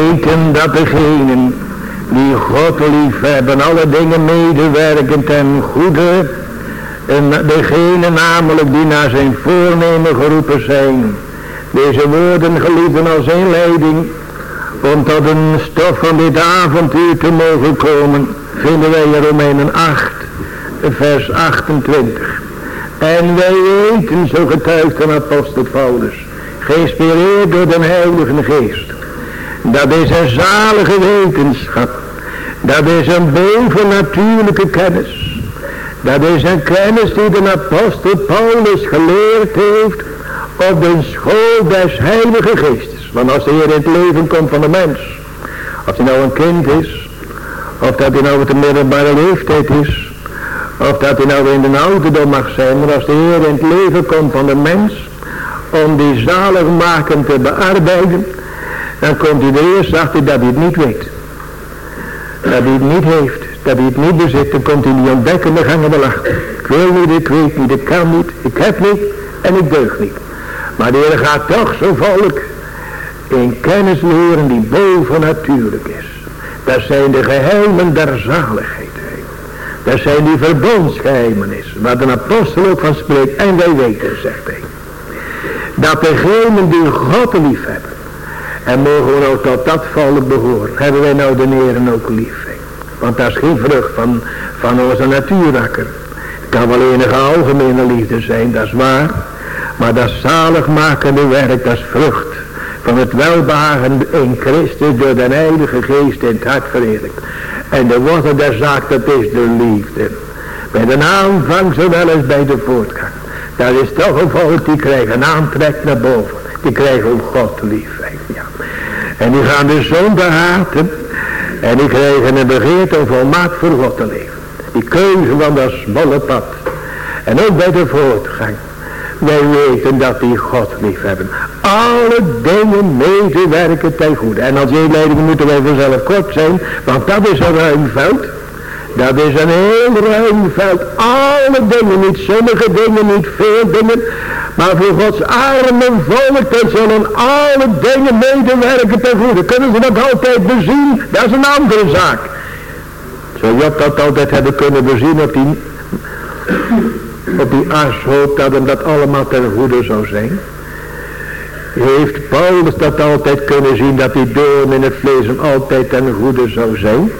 weten dat degenen die God lief hebben, alle dingen medewerken ten goede. En degene namelijk die naar zijn voornemen geroepen zijn. Deze woorden geliefden als inleiding om tot een stof van dit avontuur te mogen komen, vinden wij in Romeinen 8, vers 28. En wij weten, zo getuigt de apostel Paulus, geïnspireerd door de Heilige Geest, dat is een zalige wetenschap, dat is een bovennatuurlijke kennis. Dat is een kennis die de apostel Paulus geleerd heeft op de school des Heilige Geestes. Want als de Heer in het leven komt van de mens, of hij nou een kind is, of dat hij nou op de middelbare leeftijd is, of dat hij nou in de ouderdom mag zijn, maar als de Heer in het leven komt van de mens, om die zaligmaking te bearbeiden, dan komt hij er eerst achter dat hij het niet weet. Dat hij het niet heeft. Dat hij het niet bezit, dan komt hij niet ontdekken, dan gaan we wel achter. Ik wil niet, ik weet niet, ik kan niet, ik heb niet en ik deug niet. Maar de Heer gaat toch zo volk in kennis leren die bovennatuurlijk is. Dat zijn de geheimen der zaligheid. Dat zijn die verbondsgeheimenissen, waar de apostel ook van spreekt. En wij weten, zegt hij, dat degenen die God lief hebben, en mogen we nou tot dat volk behoren, hebben wij nou de Heeren ook lief. Want dat is geen vrucht van onze natuurrakker. Het kan wel enige algemene liefde zijn, dat is waar. Maar dat zaligmakende werk, dat is vrucht van het welbehagen in Christus door de Heilige Geest in het hart verheerlijkt. En de wortel der zaak, dat is de liefde. Bij de aanvang zowel als bij de voortgang. Dat is toch een volk die krijgt een aantrek naar boven. Die krijgen ook God lief. Ja. En die gaan de zonde haten. En die kregen een begeerte om volmaakt voor God te leven. Die keuze van dat smalle pad. En ook bij de voortgang. Wij weten dat die God lief hebben. Alle dingen medewerken ten goede. En als inleiding moeten wij vanzelf kort zijn. Want dat is een ruim veld. Dat is een heel ruim veld. Alle dingen, niet sommige dingen, niet veel dingen. Maar voor Gods arme volk, dan zullen alle dingen medewerken ten goede. Kunnen ze dat altijd bezien? Dat is een andere zaak. Zou Job dat altijd hebben kunnen bezien op die arshoop, dat hem dat allemaal ten goede zou zijn? Heeft Paulus dat altijd kunnen zien, dat die doorn in het vlees hem altijd ten goede zou zijn?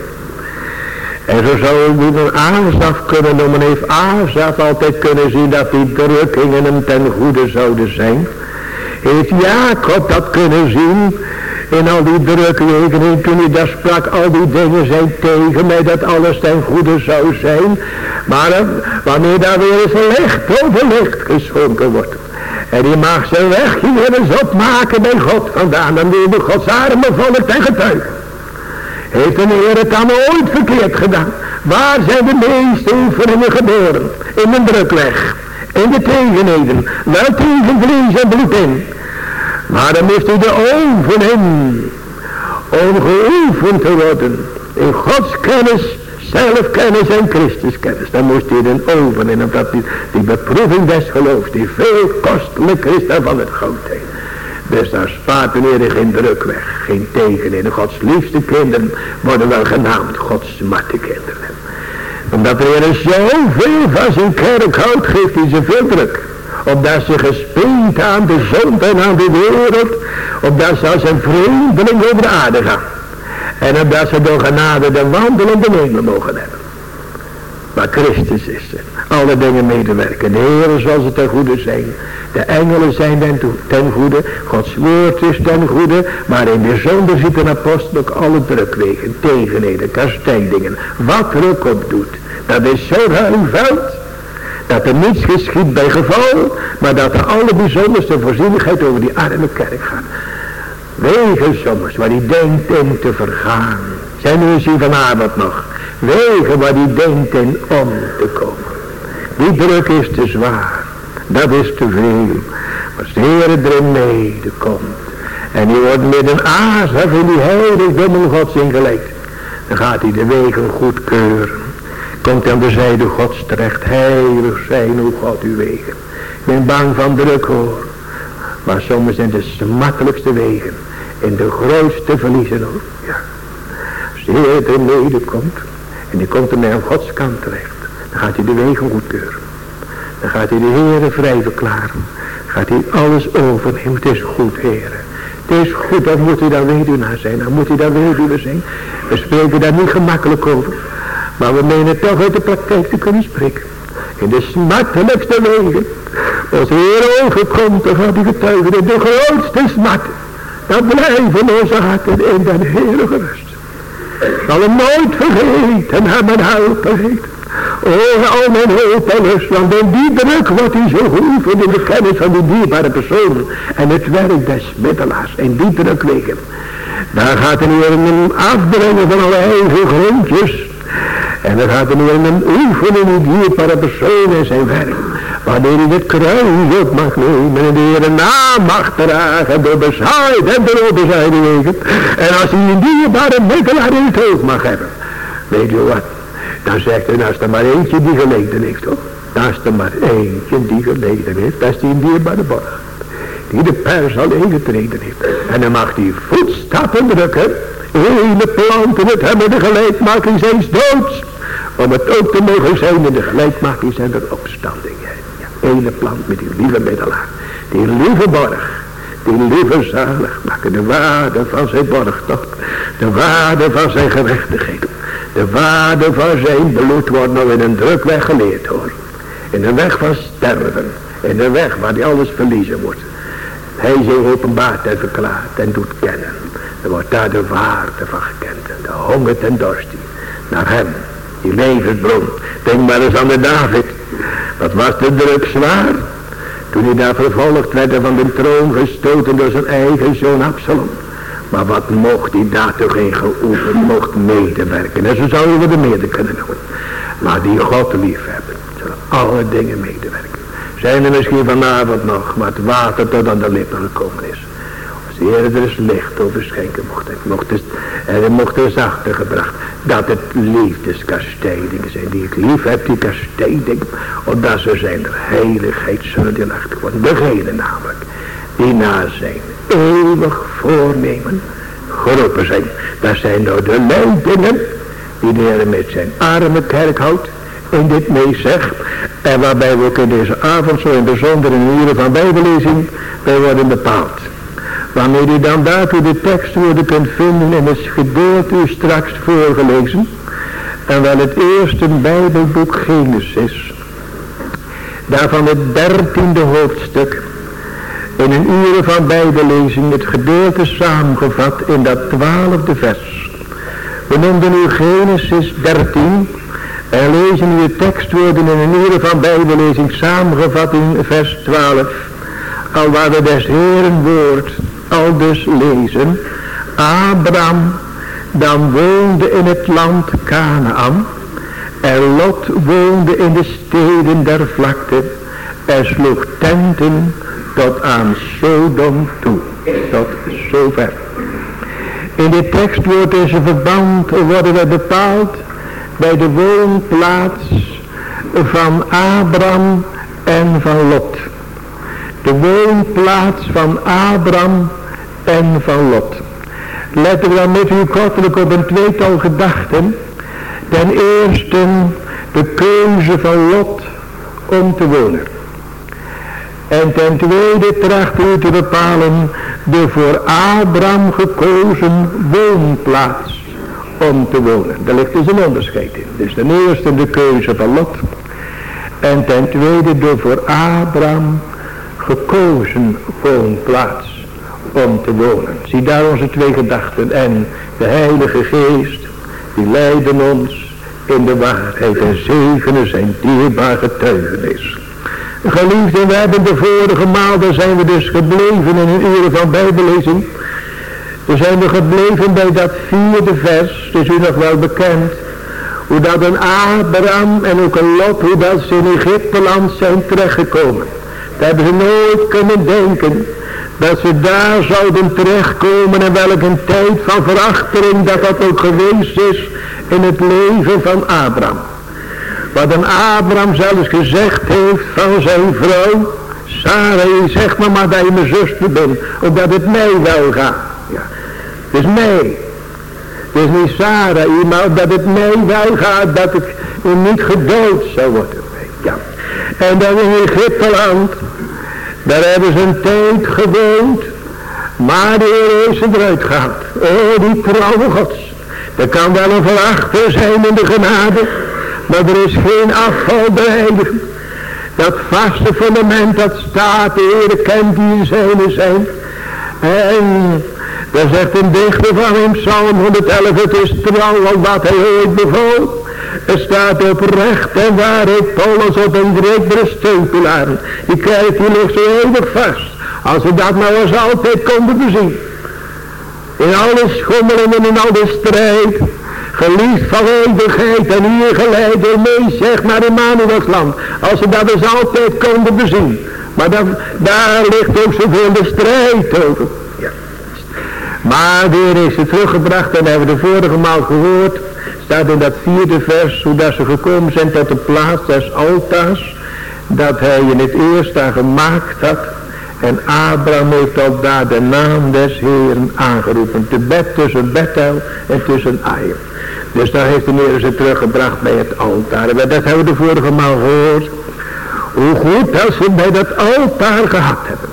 En zo zou hij een Asaf kunnen noemen. Heeft Asaf altijd kunnen zien dat die drukkingen hem ten goede zouden zijn? Heeft Jacob dat kunnen zien in al die drukkingen? Toen hij daar sprak, al die dingen zijn tegen mij, dat alles ten goede zou zijn. Maar wanneer daar weer eens licht over licht geschonken wordt. En die mag zijn weg hier eens opmaken bij God vandaan. Dan wil de Gods arme volk ten getuige. Heeft de Heer het dan ooit verkeerd gedaan? Waar zijn de meeste oefeningen geboren? In de drukleg, in de tegenheden, wel tegen vlees en bloed in. Maar dan moest hij de oven in, om geoefend te worden in Gods kennis, zelfkennis en Christuskennis. Dan moest hij de oven in, omdat die beproeving des geloofs, die veel kostelijk is daarvan het goud heeft. Dus daar spaart de Heer geen druk weg, geen tegen in. Gods liefste kinderen worden wel genaamd Gods smatte kinderen. Omdat de Heer zoveel van zijn kerk houdt, geeft hij ze veel druk. Opdat ze gespeend aan de zonde en aan de wereld, opdat ze als een vreemdeling over de aarde gaan. En opdat ze door genade de wandelende hemel mogen hebben. Maar Christus is er. Alle dingen medewerken. De Heer zal ze ten goede zijn. De engelen zijn ten goede. Gods woord is ten goede. Maar in de zonde ziet een apostel ook alle drukwegen, tegenheden, kastijdingen. Wat er ook op doet. Dat is zo ruim veld. Dat er niets geschiet bij geval. Maar dat er alle bijzonderste voorzienigheid over die arme kerk gaat. Wegen soms waar die denkt in te vergaan. Zijn we zien vanavond nog. Wegen waar die denkt in om te komen. Die druk is te zwaar. Dat is te veel. Maar als de Heer erin mede komt. En die wordt met een Asaf in die heiligdommen Gods ingeleid. Dan gaat hij de wegen goedkeuren. Komt aan de zijde Gods terecht. Heilig zijn o God uw wegen. Ik ben bang van druk hoor. Maar soms zijn de smakelijkste wegen. In de grootste verliezen ook. Ja. Als de Heer er mede komt. En die komt ermee aan Gods kant terecht. Dan gaat hij de wegen goedkeuren. Dan gaat hij de Heere vrij verklaren. Gaat hij alles overnemen. Het is goed, Heere. Het is goed, dan moet hij dan weduwnaar zijn. Dan moet hij dan weduwe zijn. We spreken daar niet gemakkelijk over. Maar we menen toch uit de praktijk te kunnen spreken. In de smartelijkste wegen. Als de Heer overkomt, dan gaat hij getuigen in de grootste smart. Dan blijven onze harten in den Heere gerust. Ik zal hem nooit vergeten en mijn helpen heet. Al mijn hoop en lust, want in die druk wordt hij zo geoefend in de kennis van die dierbare personen en het werk des middelaars. In die druk wegen. Daar gaat hij hem afbrengen van alle eigen grondjes. En dan gaat hij hem oefenen in die dierbare personen en zijn werk. Wanneer hij het kruis op mag nemen en de Heer na mag dragen door bezaaid en door bezaaide wegen. En als hij een dierbare middelaar in het hoofd mag hebben. Weet je wat? Dan zegt hij, als er maar eentje die geleden heeft, toch? Als er maar eentje die geleden heeft, dat is die een dierbare borg. Die de pers al ingetreden heeft. En dan mag die voetstappen drukken. Hele planten het hebben de gelijkmaking zijn doods. Om het ook te mogen zijn in de gelijkmaking zijn der opstanding. Ja, ene plant met die lieve middelaar. Die lieve borg. Die lieve zalig maken. De waarde van zijn borgtocht. De waarde van zijn gerechtigheid. De waarde van zijn bloed wordt nog in een drukweg geleerd hoor. In een weg van sterven. In een weg waar die alles verliezen wordt. Hij zich openbaart en verklaart en doet kennen. Er wordt daar de waarde van gekend. De honger en dorst naar hem. Die levensbron. Denk maar eens aan de David. Wat was de druk zwaar. Toen hij daar vervolgd werd en van de troon gestoten door zijn eigen zoon Absalom. Maar wat mocht hij daar toch in geoefend, mocht medewerken. En zo zouden we er meerder kunnen doen. Maar die God liefhebben, zullen alle dingen medewerken. Zijn er misschien vanavond nog, maar het water tot aan de lippen gekomen is. Als de Heer er eens licht over schenken mocht er zachter gebracht. Dat het liefdeskastijdingen zijn die ik lief heb, die kastijding. Omdat ze zijn der heiligheid zullen deelachtig worden. Degene namelijk, die na zijn eeuwig voornemen geroepen zijn. Dat zijn nou de leidingen die de Heer met zijn arme kerk houdt. In dit meest zegt. En waarbij we ook in deze avond zo in bijzonder in de uren van bijbellezing bij worden bepaald. Waarmee u dan daartoe de tekstwoorden kunt vinden in het gedeelte u straks voorgelezen. En wel het eerste bijbelboek Genesis. Daarvan het 13e hoofdstuk. In een uren van bijbellezing het gedeelte samengevat in dat 12e vers. We noemden nu Genesis 13 en lezen nu de tekstwoorden in een uren van bijbellezing samengevat in vers 12. Al waar we des Heeren woord al dus lezen. Abraham dan woonde in het land Kanaan. En Lot woonde in de steden der vlakte. En sloeg tenten tot aan Sodom toe. Tot zover. In dit tekstwoord is een verband worden we bepaald bij de woonplaats van Abraham en van Lot. De woonplaats van Abraham en van Lot. Letten we dan met u kortelijk op een tweetal gedachten. Ten eerste de keuze van Lot om te wonen. En ten tweede tracht u te bepalen de voor Abraham gekozen woonplaats om te wonen. Daar ligt dus een onderscheid in. Dus ten eerste de keuze van Lot. En ten tweede de voor Abraham gekozen woonplaats om te wonen. Zie daar onze twee gedachten. En de Heilige Geest die leiden ons in de waarheid en zegenen zijn dierbaar getuigenis. Geliefden, we hebben de vorige maal, daar zijn we dus gebleven in een uren van bijbellezing. Daar zijn we gebleven bij dat 4e vers, het is u nog wel bekend. Hoe dat een Abraham en ook een Lot, hoe dat ze in Egypteland zijn terechtgekomen. Dat hebben ze nooit kunnen denken, dat ze daar zouden terechtkomen en welk een tijd van verachtering dat ook geweest is in het leven van Abraham. Wat een Abraham zelfs gezegd heeft van zijn vrouw. Sarah, zeg maar dat je mijn zuster bent. Omdat het mij wel gaat. Ja. Dus nee. Het is niet Sarah, maar dat het mee wel gaat, dat ik niet gedood zou worden. Ja. En dan in Egypteland, daar hebben ze een tijd gewoond, maar de Heer heeft ze eruit gehaald. Oh, die trouw Gods. Er kan wel een verachter zijn in de genade, maar er is geen afval bereidigen. Dat vaste fundament dat staat, de Heer kent die in zijn. En daar zegt een dichter van in Psalm 111, het is trouw al wat hij ooit bevool. Er staat oprecht en waarheid Paulus op een breekbare steunpilaar. Die kerk die ligt zo eeuwig vast. Als we dat nou eens altijd konden bezien. In alle schommelingen, in alle strijd. Geliefd van eeuwigheid en hier geleid door mee, zeg maar in Manuelsland. Als we dat eens altijd konden bezien. Maar daar ligt ook zoveel de strijd over. Ja. Maar weer is het teruggebracht en hebben we de vorige maal gehoord. Staat in dat 4e vers, hoe dat ze gekomen zijn tot de plaats des altaars. Dat hij in het eerste gemaakt had. En Abraham heeft al daar de naam des Heeren aangeroepen. Te bed tussen Bethel en tussen Ai. Dus daar heeft de Heer ze teruggebracht bij het altaar. En dat hebben we de vorige maal gehoord. Hoe goed dat ze bij dat altaar gehad hebben.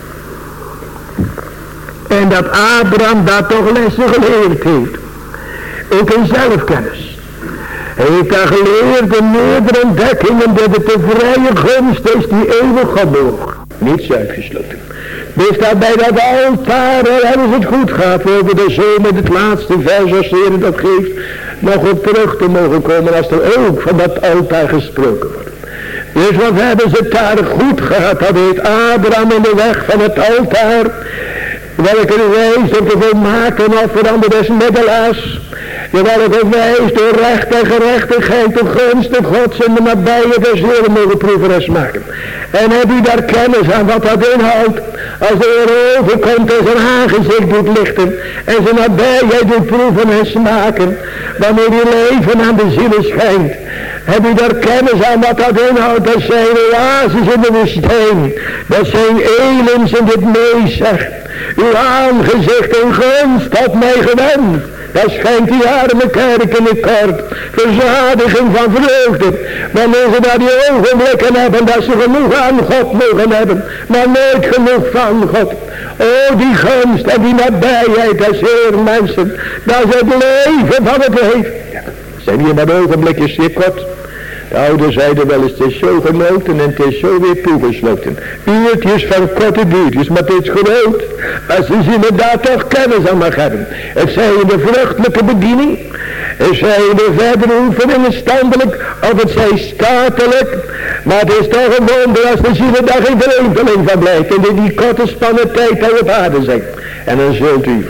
En dat Abraham daar toch lessen geleerd heeft. Ook in zelfkennis. Hij heeft daar geleerd in meerdere ontdekkingen dat het de vrije gunst is die eeuwig God behoort. Niets uitgesloten. Dus daar bij dat altaar hebben ze het goed gehad. We hebben er zo met het laatste vers als de Heer dat geeft nog op terug te mogen komen als er ook van dat altaar gesproken wordt. Dus wat hebben ze daar goed gehad? Dat heeft Abraham in de weg van het altaar. Welke wijst op de volmaakte offerande des middelaars. Welke wijst door recht en gerechtigheid de gunsten Gods in de nabije des Heeren mogen proeven en smaken. En heb u daar kennis aan wat dat inhoudt. Als de Heer overkomt en zijn aangezicht doet lichten. En zijn nabijheid doet proeven en smaken. Wanneer uw leven aan de zielen schijnt. Heb u daar kennis aan wat dat inhoudt. Dat zijn oases in de woestijn. Dat zijn elends in dit meezeg. Uw aangezicht en gunst had mij gewend. Dat schijnt die arme kerk in het kort. Verzadiging van vreugde. Wanneer ze daar die ogenblikken hebben. Dat ze genoeg aan God mogen hebben. Maar nooit genoeg van God. O die gunst en die nabijheid des Heeren mensen. Dat is het leven van het leven. Ja, zijn hier maar ogenblikjes zeer kort. De ouders zeiden wel eens, het is zo genoten en het is zo weer toegesloten. Uurtjes van korte duurtjes, maar het is groot. Als ze inderdaad toch kennis aan mag hebben. Het zij in de vruchtelijke bediening. Het zij in de verdere oefeningen standelijk. Of het zij statelijk. Maar het is toch een wonder als de zielen daar geen vereniging van blijkt. En die korte spannen tijd daar op aarde zijn. En dan zult u.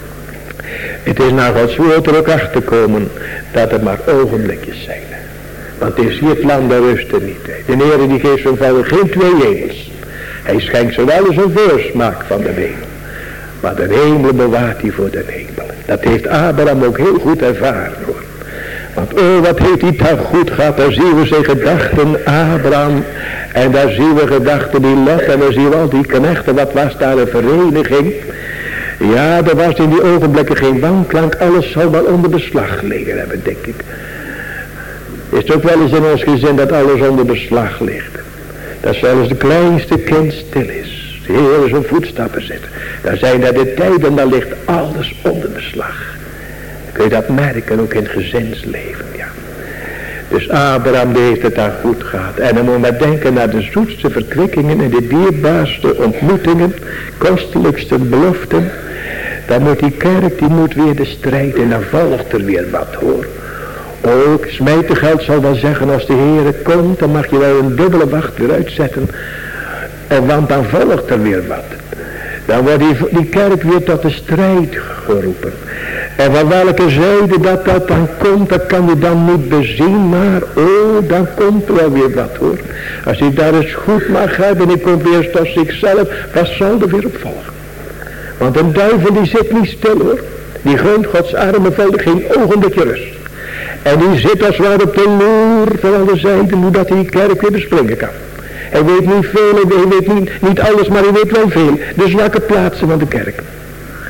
Het is naar Gods woord er ook achter komen. Dat er maar ogenblikjes zijn. Want het is hier het land der rust er niet. De Heer die geeft zijn vader geen twee hemels. Hij schenkt ze wel eens een voorsmaak van de hemel. Maar de hemel bewaart hij voor de hemel. Dat heeft Abraham ook heel goed ervaren hoor. Want oh wat heeft hij daar goed gehad. Daar zien we zijn gedachten Abraham. En daar zien we gedachten die Lot. En daar zien we al die knechten. Wat was daar een vereniging. Ja er was in die ogenblikken geen wanklank. Alles zal wel onder beslag gelegen hebben denk ik. Is het ook wel eens in ons gezin dat alles onder beslag ligt. Dat zelfs de kleinste kind stil is. De Heer zijn voetstappen zet. Daar zijn er de tijden, daar ligt alles onder beslag. Dan kun je dat merken ook in het gezinsleven. Ja. Dus Abraham die heeft het daar goed gehad. En dan moet men denken naar de zoetste verkwikkingen en de dierbaarste ontmoetingen. Kostelijkste beloften. Dan moet die kerk, die moet weer de strijd en dan volgt er weer wat hoor. Ook smijtengeld zal wel zeggen als de Heer komt, dan mag je wel een dubbele wacht weer uitzetten. Want dan volgt er weer wat. Dan wordt die kerk weer tot de strijd geroepen. En van welke zijde dat dan komt, dat kan je dan niet bezien. Maar oh, dan komt er wel weer wat hoor. Als hij daar eens goed mag hebben, en komt weer tot zichzelf, wat zal er weer op volgen? Want een duivel die zit niet stil hoor. Die gunt Gods arme volk geen ogenblikje rust. En die zit als het ware op de loer van alle zijden, hoe dat hij die kerk weer bespringen kan. Hij weet niet veel, hij weet niet alles, maar hij weet wel veel. De zwakke plaatsen van de kerk.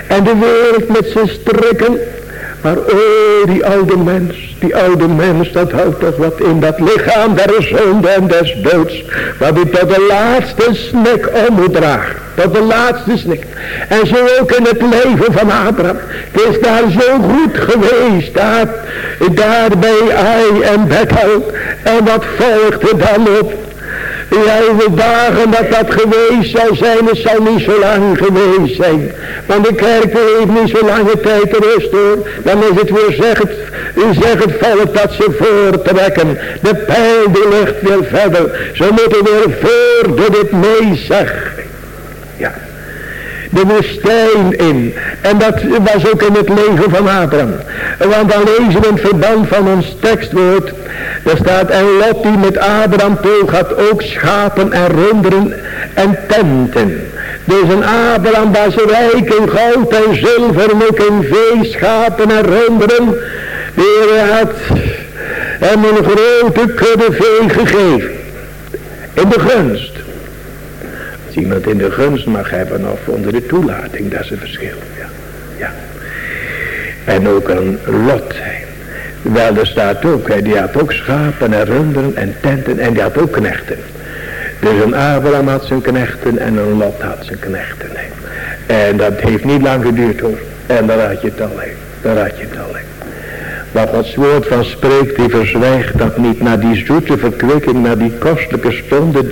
En de wereld met zijn strikken. Maar die oude mens, dat houdt toch wat in dat lichaam der zonde en des doods. Wat hij tot de laatste snik om moet dragen. Tot de laatste snik. En zo ook in het leven van Abraham. Het is daar zo goed geweest. Daar bij Ai en Bethel. En wat volgde dan op? Ja, de dagen dat geweest zal zijn, het zal niet zo lang geweest zijn. Want de kerk heeft niet zo lange tijd rust hoor. Dan is het weer zeg het volk dat ze voortrekken. De pijl die ligt weer verder. Ze moeten weer voor door dit meezeg. Ja. De woestijn in. En dat was ook in het leven van Abraham. Want dan lezen we in verband van ons tekstwoord. Er staat, en Lot die met Abraham toog had ook schapen en runderen en tenten. Dus een Abraham was rijk in goud en zilver en ook in vee, schapen en runderen. De Heer had hem een grote kudde vee gegeven. In de gunst. Als iemand in de gunst mag hebben of onder de toelating, dat is een verschil. Ja. En ook een Lot zijn. Wel, er staat ook, die had ook schapen en runderen en tenten en die had ook knechten. Dus een Abraham had zijn knechten en een Lot had zijn knechten. En dat heeft niet lang geduurd hoor. En daar had je het al. Wat Gods woord van spreekt, die verzwijgt dat niet naar die zoete verkwikking, naar die kostelijke stonden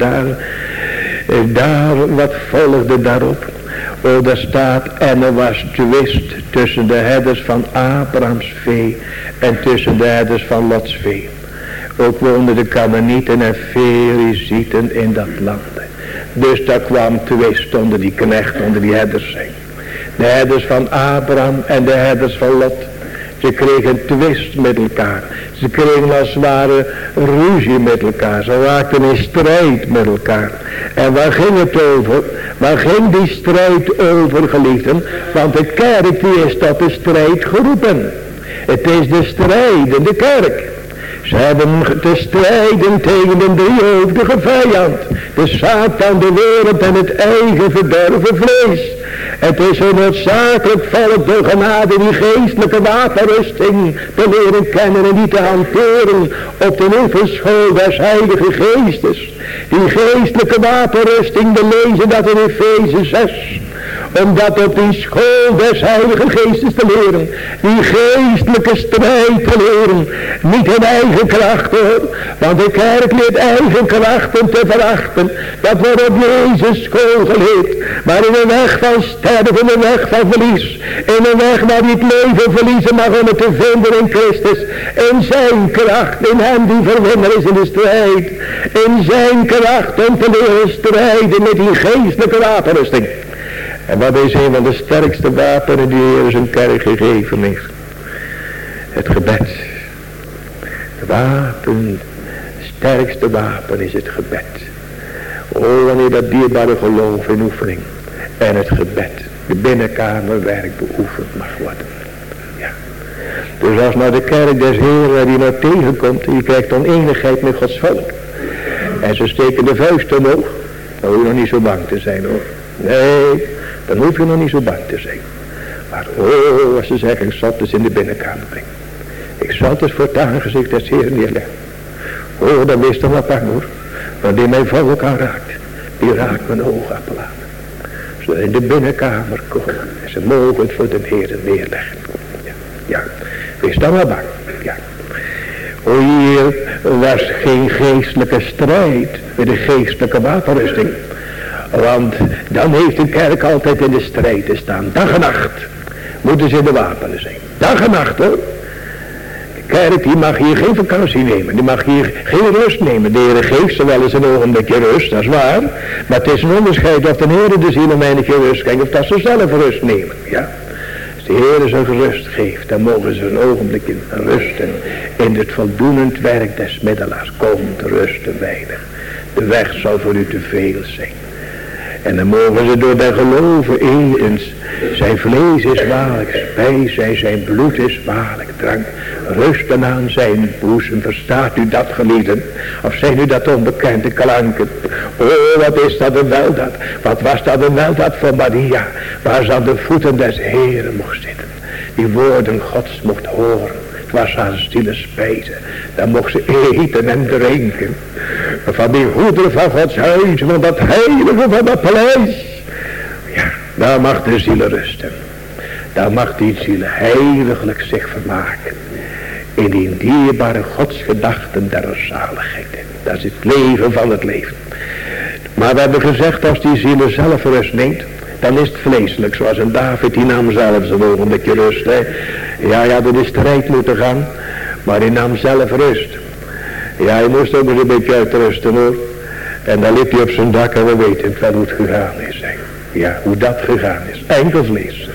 daar wat volgde daarop. Daar staat, en er was twist tussen de herders van Abrahams vee en tussen de herders van Lots vee. Ook woonden de Kanaanieten en Ferizieten in dat land. Dus daar kwam twist onder die knechten, onder die herders zijn. De herders van Abraham en de herders van Lot. Ze kregen twist met elkaar. Ze kregen als het ware ruzie met elkaar. Ze raakten in strijd met elkaar. En waar ging het over? Waar ging die strijd over, geliefden? Want de kerk die is tot de strijd geroepen. Het is de strijdende kerk. Ze hebben te strijden tegen de driehoofdige vijand. De Satan, de wereld en het eigen verdorven vlees. Het is zo noodzakelijk volk door genade die geestelijke wapenrusting te leren kennen en die te hanteren op de oefenschool des heilige geestes. Die geestelijke wapenrusting, we lezen dat in Efeze 6. Om dat op die school des heilige geestes te leren. Die geestelijke strijd te leren. Niet in eigen kracht hoor. Want de kerk leert eigen krachten te verachten. Dat wordt op Jezus school geleerd. Maar in een weg van sterven, in een weg van verlies. In een weg waar die het leven verliezen mag om het te vinden in Christus. In zijn kracht, in hem die verwinnaar is in de strijd. In zijn kracht om te leren strijden met die geestelijke wapenrusting. En wat is een van de sterkste wapenen die Heer zijn kerk gegeven heeft? Het gebed. Het sterkste wapen is het gebed. Oh, wanneer dat dierbare geloof in oefening en het gebed, de binnenkamerwerk beoefend mag worden. Ja. Dus als nou de kerk des Heeren die nou tegenkomt, je krijgt oneenigheid met Gods volk. En ze steken de vuist omhoog, dan hoef je nog niet zo bang te zijn hoor. Nee, dan hoef je nog niet zo bang te zijn. Maar als ze zeggen, ik zal het eens in de binnenkamer brengen. Ik zal het eens voor het aangezicht des Heeren neerleggen. Dan wees toch wat bang hoor. Want die mijn volk aanraakt, die raakt mijn oogappel aan. Zodat in de binnenkamer komen en ze mogen het voor de Heeren neerleggen. Ja, wees dan maar bang. Ja. Hier was geen geestelijke strijd met de geestelijke wapenrusting. Want dan heeft de kerk altijd in de strijd te staan. Dag en nacht moeten ze in de wapenen zijn. Dag en nacht hoor. De kerk die mag hier geen vakantie nemen. Die mag hier geen rust nemen. De Heer geeft ze wel eens een ogenblikje rust, dat is waar. Maar het is een onderscheid of de Heer de ziel een weinigje rust krijgt of dat ze zelf rust nemen. Ja. Als de Heer ze rust geeft, dan mogen ze een ogenblikje rusten in het voldoenend werk des middelaars. Komt rusten weinig. De weg zal voor u te veel zijn. En dan mogen ze door dat geloven eten. Zijn vlees is waarlijk spijs en zijn bloed is waarlijk drank. Rusten aan zijn boezem, verstaat u dat, geliefden? Of zijn u dat onbekende klanken? Oh, wat is dat een weldaad? Wat was dat een weldaad voor Maria? Waar ze aan de voeten des Heren mocht zitten. Die woorden Gods mocht horen. Het was haar stille spijze. Dan mocht ze eten en drinken. Van die goederen van Gods huis, van dat heilige van dat paleis. Ja, daar mag de ziel rusten. Daar mag die ziel heiliglijk zich vermaken. In die dierbare godsgedachten der zaligheid. Dat is het leven van het leven. Maar we hebben gezegd, als die ziel zelf rust neemt, dan is het vleeselijk. Zoals een David, die nam zelf zijn ogenblikje rust. Hè. Ja, dat is strijd moeten gaan. Maar hij nam zelf rust. Ja, hij moest ook eens een beetje uitrusten hoor. En dan liep hij op zijn dak en we weten wel hoe het gegaan is. Hè. Ja, hoe dat gegaan is. Enkel vlees.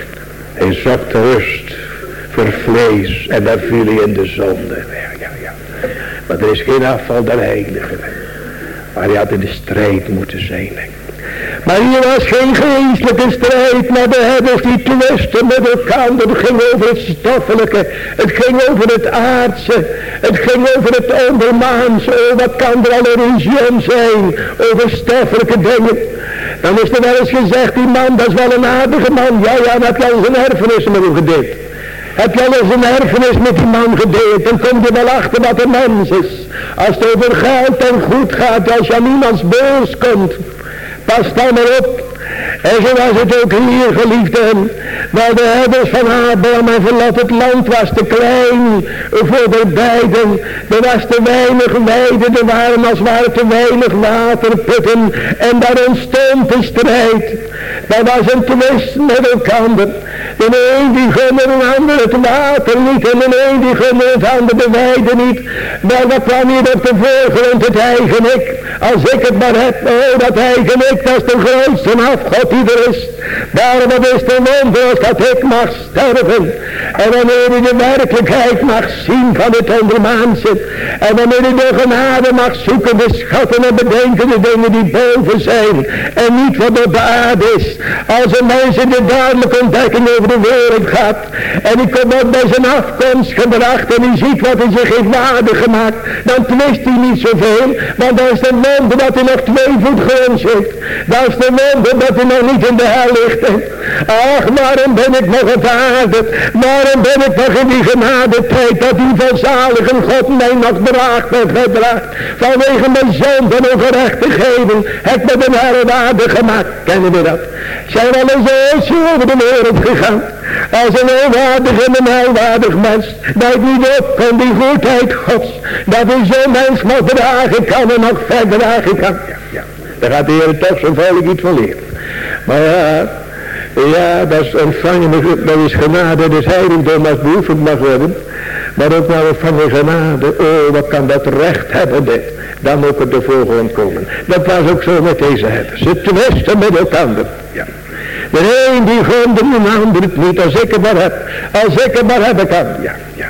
Hij zocht rust voor vlees en dan viel hij in de zonde. Ja. Maar er is geen afval der heiligen. Maar hij had in de strijd moeten zijn. Maar hier was geen geestelijke strijd, maar de herders die twisten met elkaar. Het ging over het stoffelijke, het ging over het aardse, het ging over het ondermaanse. Oh, wat kan er al een ruzie om zijn over stoffelijke dingen. Dan is er wel eens gezegd, die man, dat is wel een aardige man. Ja, dan heb je al zijn erfenis met hem gedeeld. Heb je al eens een erfenis met die man gedeeld, dan kom je wel achter wat een mens is. Als het over geld en goed gaat, als je aan iemands beurs komt, pas dan maar op. En zo was het ook hier, geliefden, waar de herders van Abraham en van Lot, het land was te klein voor de beiden. Er was te weinig weiden, er waren als het ware te weinig waterputten. En daar ontstond de strijd. Daar was een twist met elkaar. De een die gunde een ander het water niet, en de een die gunde het ander de weide niet. Maar wat kwam hier op de voorgrond, het eigen ik. Als ik het maar heb, oh dat eigen ik, dat is de grootste afgod die er is. Daarom is de wonder als dat ik mag sterven. En wanneer u de werkelijkheid mag zien van het ondermaanse. En wanneer u de genade mag zoeken, de schatten en bedenken de dingen die boven zijn. En niet wat op de aarde is. Als een mens in de duidelijke ontdekking over de wereld gaat. En die komt ook bij zijn afkomst gebracht. En die ziet wat hij zich heeft waardig gemaakt. Dan twist hij niet zoveel. Want dan is het een wonder dat hij nog 2 voet grond zit. Dan is het een wonder dat hij nog niet in de hel ligt. Ach, waarom ben ik nog op aarde? Waarom ben ik nog in die genade tijd dat die van zalige God mij nog draagt en verdraagt? Vanwege mijn zonde en ongerechtigheden heb ik met een herwaarde gemaakt. Kennen we dat? Zijn wel eens oortje over de wereld gegaan. Als een onwaardig en een heilwaardig mens. Dat niet op kan die goedheid Gods. Dat hij zo'n mens nog dragen kan en nog verder dragen kan. Ja. Daar gaat de Heer toch zo'n volk iets van leren. Maar ja, dat is ontvangen, dat is genade, dus heiligdom als beoefend mag worden. Maar ook nou van de genade, oh wat kan dat recht hebben dit. Dan moet het de voorgrond komen. Dat was ook zo met deze herders. Ze twisten met elkaar. Ja. De een die gunde de ander het niet, als ik het maar heb. Als ik het maar hebben kan. Ja.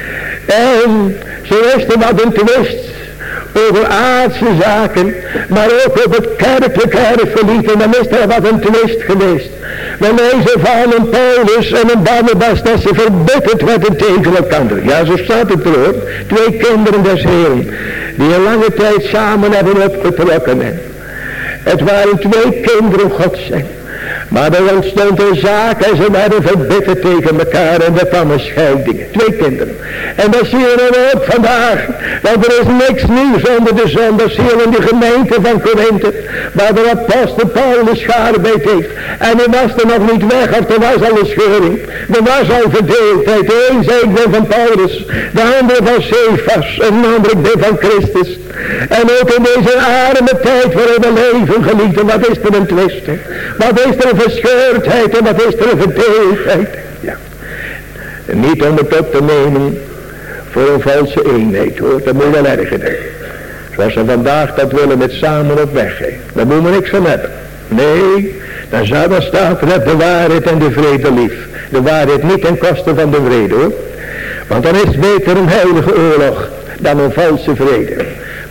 En ze wisten wat een twist over aardse zaken, maar ook over het kerkelijke erfverlies. En dan is er wat een twist geweest. Dan lezen van een Paulus en een Barnabas dat ze verbitterd werden tegen elkaar. Ja, zo staat het er hoor. 2 kinderen des Heeren, die een lange tijd samen hebben opgetrokken. Het waren 2 kinderen Gods. Maar er ontstond een zaak en ze werden verbitterd tegen elkaar en er kwamen scheidingen. 2 kinderen. En dat zie je dan ook vandaag. Want er is niks nieuws onder de zon. Dat zie je in de gemeente van Korinthe. Waar de apostel Paulus schaarbeet heeft. En hij was er nog niet weg of er was al een scheuring. Er was al verdeeldheid. De een zei ik ben van Paulus. De andere van Cephas. En de andere ik ben van Christus. En ook in deze arme tijd waarin we leven geliefden. Wat is er een twist? Wat is er een verscheurdheid en wat is er een verdeeldheid? Ja. En niet om het op te nemen voor een valse eenheid hoor. Dat moet wel erger denken. Zoals ze vandaag dat willen met samen op weg geven. Daar moeten we niks van hebben. Nee, dan zou dan staan dat de waarheid en de vrede lief. De waarheid niet ten koste van de vrede hoor. Want dan is het beter een heilige oorlog dan een valse vrede.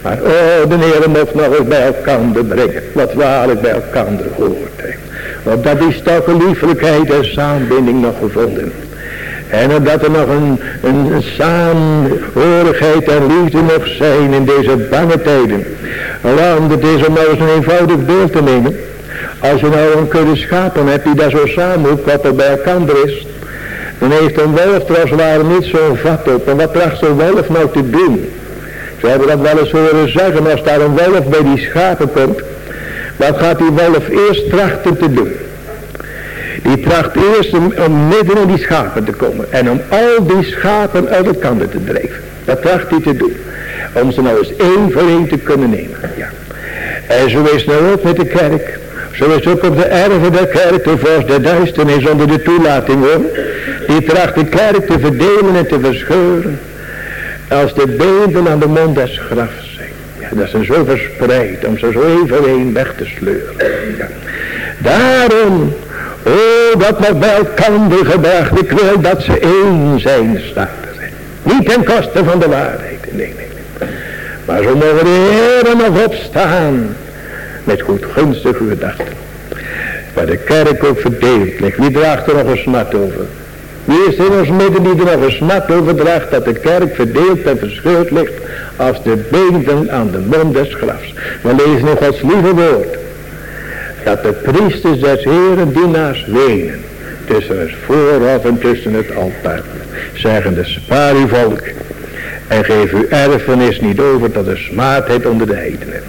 Maar de Heer mocht nog eens bij elkaar brengen. Wat waarlijk bij elkaar hoort. Want dat is toch een liefelijkheid en saambinding nog gevonden. En dat er nog een saamhorigheid en liefde nog zijn in deze bange tijden. Want het is om nou eens een eenvoudig beeld te nemen. Als je nou een kudde schapen hebt die daar zo samenkoppeld bij elkaar is. Dan heeft een wolf er als het ware niet zo'n vat op. En wat tracht zo'n wolf nou te doen? Ze hebben dat wel eens horen zeggen. Als daar een wolf bij die schapen komt. Wat gaat die wolf eerst trachten te doen? Die tracht eerst om midden in die schapen te komen. En om al die schapen uit elkaar te drijven. Dat tracht hij te doen. Om ze nou eens één voor één te kunnen nemen. Ja. En zo is het nou ook met de kerk. Zo is het ook op de erven der kerk. De vorst der duisternis onder de toelating hoor. Die tracht de kerk te verdelen en te verscheuren. Als de beelden aan de mond des grafs zijn. Ja, dat zijn zo verspreid. Om ze zo één voor één weg te sleuren. Ja. Daarom. Oh, dat mag bij elkaar gebracht. Ik wil dat ze één zijn, staat er. Niet ten koste van de waarheid. Nee. Maar zo mogen de Heeren nog opstaan. Met goedgunstige gedachten. Waar de kerk ook verdeeld ligt. Wie draagt er nog een smat over? Wie is er in ons midden die er nog een smat over draagt? Dat de kerk verdeeld en verscheurd ligt. Als de beelden aan de mond des grafs. We lezen in Gods lieve woord. Dat de priesters des Heeren dienaars wenen. Tussen het voorhof en tussen het altaar. Zeggende spaar uw volk. En geef uw erfenis niet over tot de smaadheid onder de heidenen.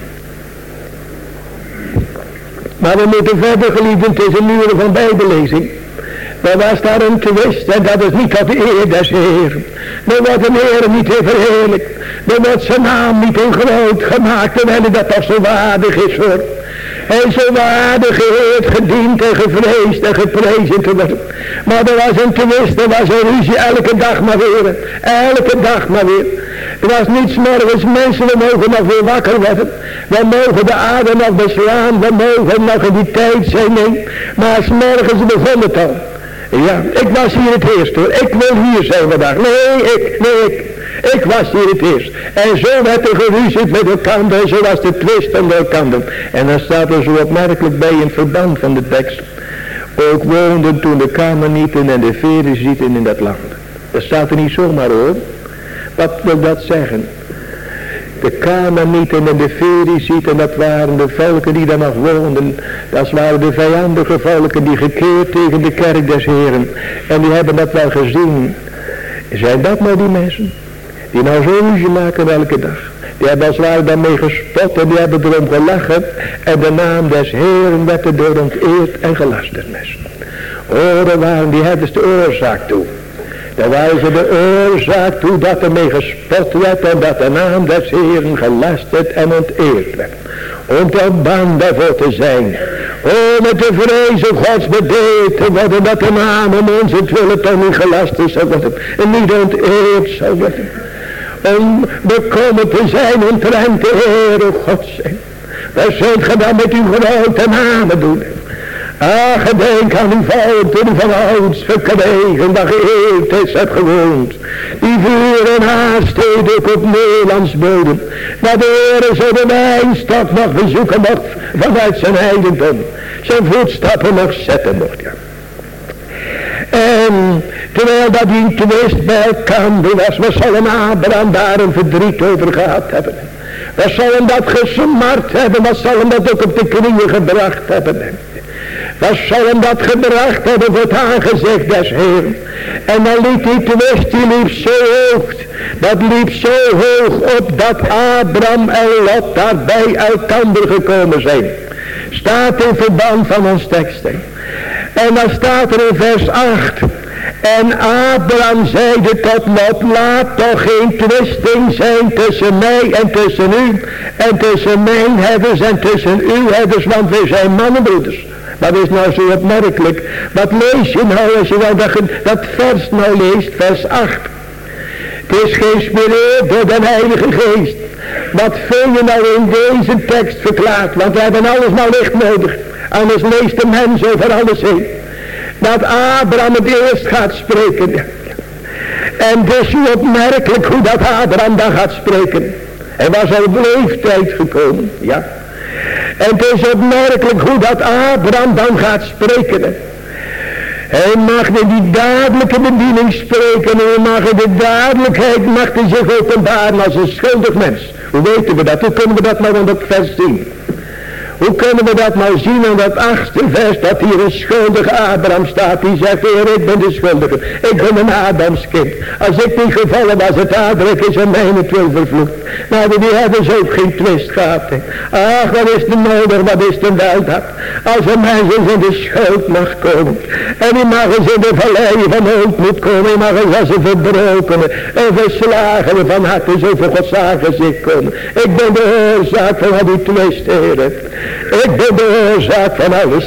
Maar we moeten verder geliefden tussen uren van bijbellezing. Dan was daar een twist en dat is niet tot de eer des Heeren. Dan wordt de Heer niet weer verheerlijkt. Dan wordt zijn naam niet in groot gemaakt. Terwijl dat toch zo waardig is hoor. En zo waardig geheerd, gediend en gevreesd en geprezen te worden. Maar er was een twist, er was een ruzie elke dag maar weer. Elke dag maar weer. Er was niets morgens, mensen, we mogen nog weer wakker worden. We mogen de aarde nog beslaan, we mogen nog in die tijd zijn. Nee. Maar 's morgens begon het al. Ja, ik was hier het eerst hoor. Ik wil hier zijn vandaag. Ik was hier het eerst. En zo werd er geruzied met elkaar. En zo was de twist onder elkaar. En dan staat er zo opmerkelijk bij in verband van de tekst. Ook woonden toen de Kanaanieten en de Ferezieten in dat land. Dat staat er niet zomaar hoor. Wat wil dat zeggen? De Kanaanieten en de Ferezieten, dat waren de volken die daar nog woonden. Dat waren de vijandige volken die gekeerd tegen de kerk des Heren. En die hebben dat wel gezien. Zijn dat nou die mensen? Die nou zo ruzie maken elke dag. Die hebben als het ware daarmee gespot en die hebben erom gelachen. En de naam des Heren werd er door onteerd en gelasterd mensen. Oren waren die herders de oorzaak toe. Daar waren ze de oorzaak toe dat er mee gespot werd en dat de naam des Heren gelasterd en onteerd werd. Om tot bang daarvoor te zijn. Om met de vrezen Gods bedeeld te worden dat de naam om ons het willen toch niet gelasterd zou worden. En niet onteerd zou worden. Om bekomen te zijn omtrent de Heere God zijn. Wat zult ge dan met uw grote namen doen? Ah, gedenk aan uw fouten van ouds verkregen, dat geëerd is hebt gewoond. Die vuur en haarsteden ook op Nederlands bodem. Dat de Heere zo de wijnstok nog bezoeken mocht vanuit zijn eigendom. Zijn voetstappen nog zetten mocht, ja. En terwijl dat die twist bij elkaar was, we zullen Abraham daar een verdriet over gehad hebben. We zullen dat gesmart hebben, we zullen dat ook op de knieën gebracht hebben. We zullen dat gebracht hebben voor het aangezicht des Heeren. En dan liep die twist, die liep zo hoog. Dat liep zo hoog op dat Abraham en Lot daar bij elkander gekomen zijn. Staat in verband van ons tekst. En dan staat er in vers 8. En Abraham zeide tot Lot, laat toch geen twisting zijn tussen mij en tussen u. En tussen mijn herders en tussen uw herders, want wij zijn mannenbroeders. Dat is nou zo opmerkelijk. Wat lees je nou als je nou dat vers nou leest, vers 8. Het is geïnspireerd door de Heilige Geest. Wat vind je nou in deze tekst verklaard? Want we hebben alles maar licht nodig. Anders leest de mens over alles heen. Dat Abraham het eerst gaat spreken. En dus hoe opmerkelijk hoe dat Abraham dan gaat spreken. Hij was al op leeftijd gekomen. Ja. En het is opmerkelijk hoe dat Abraham dan gaat spreken. Hij mag in die dadelijke bediening spreken. En hij mag in de dadelijkheid mag hij zich openbaren als een schuldig mens. Hoe weten we dat? Hoe kunnen we dat nou aan dat vers zien? Hoe kunnen we dat nou zien in dat 8e vers, dat hier een schuldige Abraham staat, die zegt, Heer, ik ben de schuldige, ik ben een Adamskind. Als ik niet gevallen was, het aardruk is aan mijne twil vervloekt. Nou, die hebben ze ook geen twist gehad. Hè. Ach, wat is er nodig, wat is er wel dat? Als een mens eens in de schuld mag komen, en die mag eens in de vallei van ootmoed komen, die mag eens als een verbrokene en verslagene van harte zo voor Gods aangezicht komen. Ik ben de oorzaak van al die twist, Heer. Ik ben de oorzaak van alles.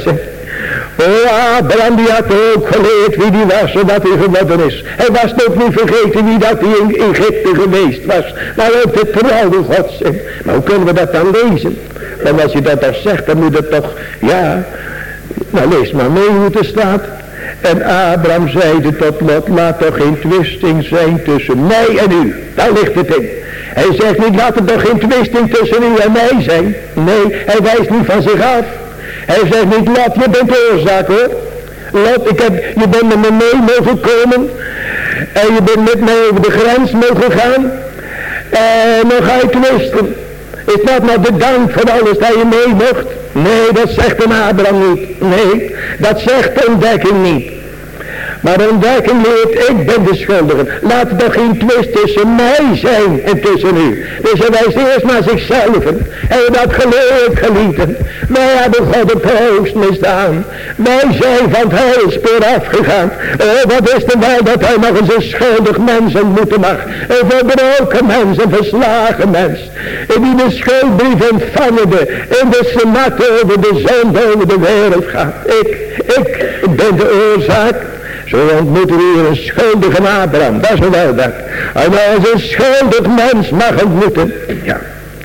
Abraham die had ook geleerd wie die was en wat hij geworden is. Hij was ook niet vergeten wie dat hij in Egypte geweest was. Maar ook de trouwe Gods. Maar hoe kunnen we dat dan lezen? Want als je dat toch zegt, dan moet het toch, ja, nou lees maar mee hoe het er staat. En Abraham zeide tot Lot, laat toch geen twisting zijn tussen mij en u. Daar ligt het in. Hij zegt niet, laat er toch geen twisting tussen u en mij zijn. Nee, hij wijst niet van zich af. Hij zegt niet, Lot, je bent de oorzaak hoor. Lot, je bent met me mee mogen komen. En je bent met mij over de grens mogen gaan. En dan ga je twisten. Is dat nou de dank voor alles dat je mee mocht? Nee, dat zegt een Abraham niet. Nee, dat zegt de ontdekking niet. Maar de ontdekking leert, ik ben de schuldige. Laat er geen twist tussen mij zijn en tussen u. Dus hij wijst eerst naar zichzelf. Hij heeft dat geleerd, gelieten. Wij hebben God op hoogst misdaan. Wij zijn van het heilspoor afgegaan. Oh, wat is er wel dat hij nog eens een schuldig mens ontmoeten mag. Een verbroken mens, een verslagen mens. En die de schuldbrief ontvangende in de smat over de zonde over de wereld gaat. Ik ben de oorzaak. Zo ontmoeten we hier een schuldige Abraham. Dat is wel dat. En als een schuldig mens mag ontmoeten. Ja.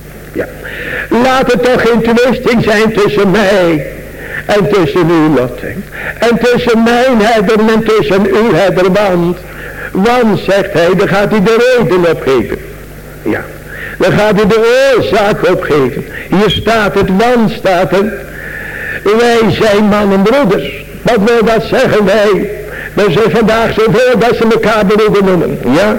Laat het toch geen twisting zijn tussen mij en tussen uw Lot. En tussen mijn herder en tussen uw herder. Want zegt hij, dan gaat hij de reden opgeven. Ja. Dan gaat hij de oorzaak opgeven. Hier staat het, want staat het. Wij zijn man en broeders. Wat wil dat zeggen wij? Er zijn vandaag zoveel dat ze elkaar broeder noemen. Ja.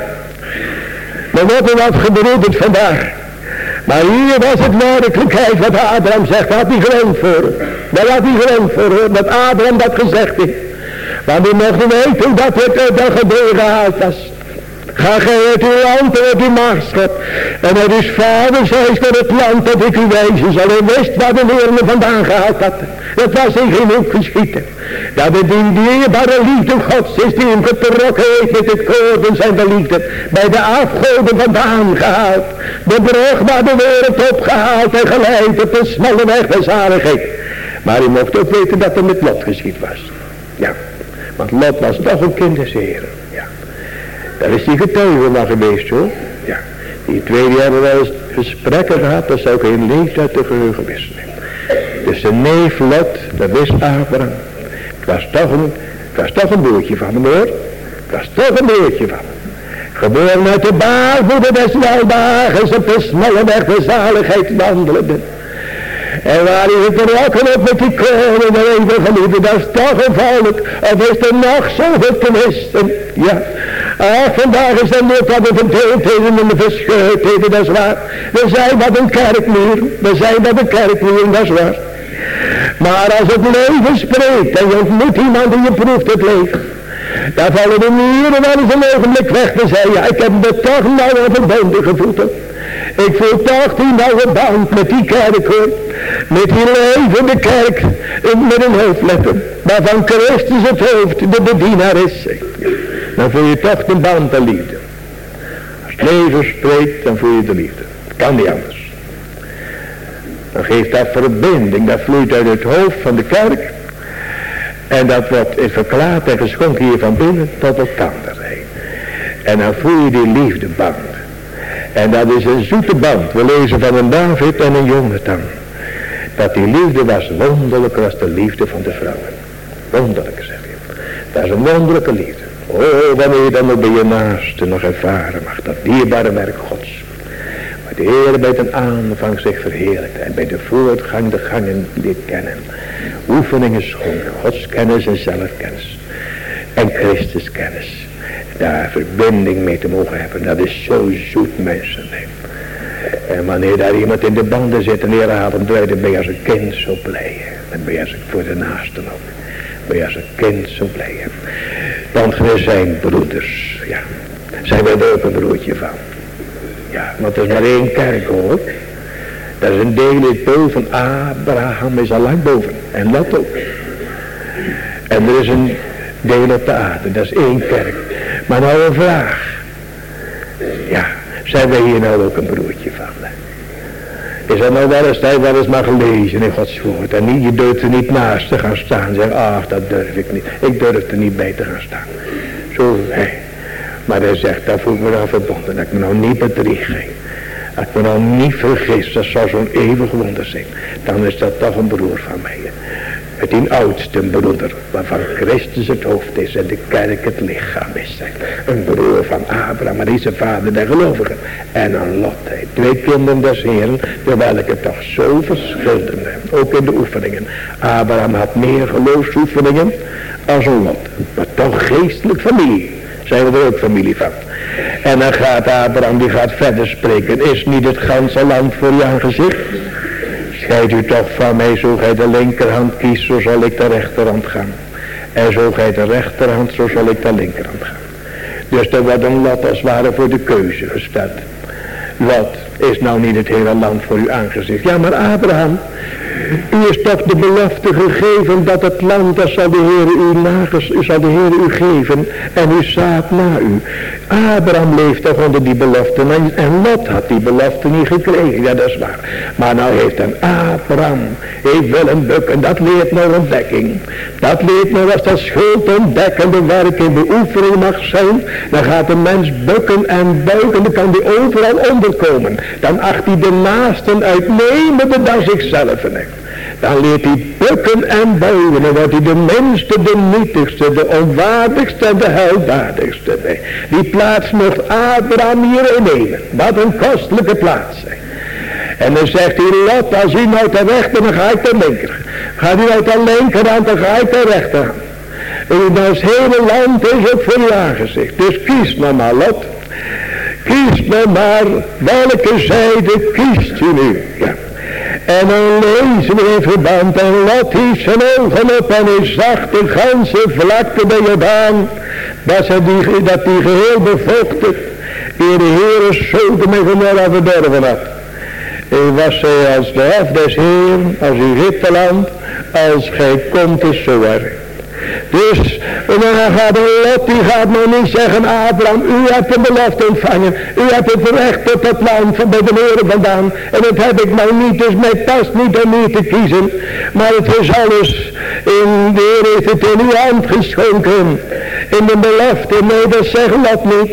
Er wordt er wat gebroederd vandaag. Maar hier was het werkelijkheid wat Abraham zegt. Daar had hij grond voor. Daar had hij grond voor. Dat Abraham dat gezegd heeft. Want u mocht weten hoe dat het dat gebeuren gehaald was. Ga gij uit uw land en uit uw maagschap. En uit uw vaders huis naar het land dat ik u wijzen zal. En wist waar de Heer me vandaan gehaald had. Dat was in genoeg geschieten. Dat het die dierbare liefde Gods is die hem getrokken heeft met het koorden zijn de liefde. Bij de afgoden vandaan gehaald. De brug naar de wereld opgehaald en geleid op de smalle weg der zaligheid. Maar u mocht ook weten dat er met Lot geschied was. Ja, want Lot was toch een kind des Heren. Ja. Daar is die getuige van geweest hoor. Ja. Die twee die hebben wel eens gesprekken gehad, dat zou geen leeftijd te geheugen wisselen. Dus de neef Lot, dat wist Abraham. Het was toch een broertje van hem hoor. Het was toch een broertje van hem. Geboren uit de baarmoeder des welbehagens op de smalle weg der zaligheid wandelende. En waar hij vertrokken op met die koning en even geliefde, dat is toch een volk. Of is er nog zoveel te missen? Ja. Vandaag is er niet dat we verdeeldheden en de verscheurdheden, dat is waar. We zijn wat een kerkmuur, dat is waar. Maar als het leven spreekt en je ontmoet iemand die je proeft het leven, dan vallen de muren wel eens een ogenblik weg te zeggen, ja, ik heb me toch nauw verbonden gevoeld. Ik voel toch die nauwe band met die kerk hoor. Met die levende kerk met een hoofdletter. Waarvan Christus het hoofd de bedienaar is. Dan voel je toch de band de liefde. Als het leven spreekt, dan voel je de liefde. Het kan niet anders. Dan geeft dat verbinding, dat vloeit uit het hoofd van de kerk. En dat wordt verklaard en geschonken hier van binnen tot elkaar heen. En dan voel je die liefdeband. En dat is een zoete band. We lezen van een David en een Jonathan. Dat die liefde was wonderlijk als de liefde van de vrouwen. Wonderlijk zeg je. Dat is een wonderlijke liefde. Oh, wanneer je dan ook bij je naaste nog ervaren mag. Dat dierbare werk Gods. Het Heer bij ten aanvang zich verheerlijkt en bij de voortgang de gangen leert kennen. Oefeningen schonk, godskennis en zelfkennis. En Christuskennis. Daar verbinding mee te mogen hebben, dat is zo zoet mensen. En wanneer daar iemand in de banden zit en heeravond dan ben je als een kind zo blij. Dan ben je als voor de naasten ook. Ben je als een kind zo blij. Want we zijn broeders. Ja. Zijn we er ook een broertje van. Ja, want er is maar één kerk hoor. Dat is een deel boven. Abraham is al lang boven. En Lot ook. En er is een deel op de aarde. Dat is één kerk. Maar nou een vraag. Ja, zijn wij hier nou ook een broertje van? Is dat nou wel eens maar gelezen in Gods woord. En niet, je durft er niet naast te gaan staan. Zeg, ach dat durf ik niet. Ik durf er niet bij te gaan staan. Zo, hé. Maar hij zegt, daar voel ik me nou verbonden. Dat ik me nou niet bedrieg. Dat ik me nou niet vergis. Dat zou zo'n eeuwig wonder zijn. Dan is dat toch een broer van mij. Het een oudste broeder. Waarvan Christus het hoofd is. En de kerk het lichaam is. Een broer van Abraham. Maar die is een vader der gelovigen. En een Lot. 2 kinderen des Heeren. Terwijl ik het toch zo verschilden. Ook in de oefeningen. Abraham had meer geloofsoefeningen als een Lot. Maar toch geestelijk familie. Zijn we er ook familie van. En dan gaat Abraham, die gaat verder spreken. Is niet het ganse land voor je aangezicht? Scheid u toch van mij, zo gij de linkerhand kiest, zo zal ik de rechterhand gaan. En zo gij de rechterhand, zo zal ik de linkerhand gaan. Dus er wordt een lot als het ware voor de keuze gesteld. Wat is nou niet het hele land voor uw aangezicht? Ja, maar Abraham, u is toch de belofte gegeven dat het land, dat zal de Heer u geven en uw zaad na u. Abraham leeft toch onder die belofte en Lot had die belofte niet gekregen, ja dat is waar. Maar nou heeft een Abraham, heeft wel een bukken, dat leert nou ontdekking. Dat leert nou als dat schuldontdekkende werk in beoefening mag zijn, dan gaat de mens bukken en buigen, dan kan die overal onderkomen. Dan acht hij de naasten uitnemender dan zichzelf. Dan leert hij bukken en buigen. Dan wordt hij de minste, de nietigste, de onwaardigste en de heldadigste. Die plaats mocht Abraham hier innemen. Wat een kostelijke plaats. En dan zegt hij, Lot, als u nou ter rechter, dan ga ik ter linker. Gaat u nou ter linkerhand, dan ga ik ter rechterhand. En dat hele land is ook voor uw aangezicht. Dus kies nou maar, Lot. Kies nou maar, welke zijde kiest u nu? Ja. En dan lezen we in verband en Lot hief zijn ogen op en hij zag de ganse vlakte bij Jordaan, dat die geheel bevochtigd, die de Heere Sodom en Gomorra verdorven had. En was zij als de hof des Heeren, als Egypteland, als gij komt is zo erg. Dus, en dan gaat Lot, die gaat nog niet zeggen, Abraham, u hebt de belofte ontvangen. U hebt het recht tot het land van bij de Heere vandaan. En dat heb ik nou niet, dus mij past niet om u te kiezen. Maar het is alles, de Heer heeft het in uw hand geschonken. In de belofte, nee, dat zegt Lot niet.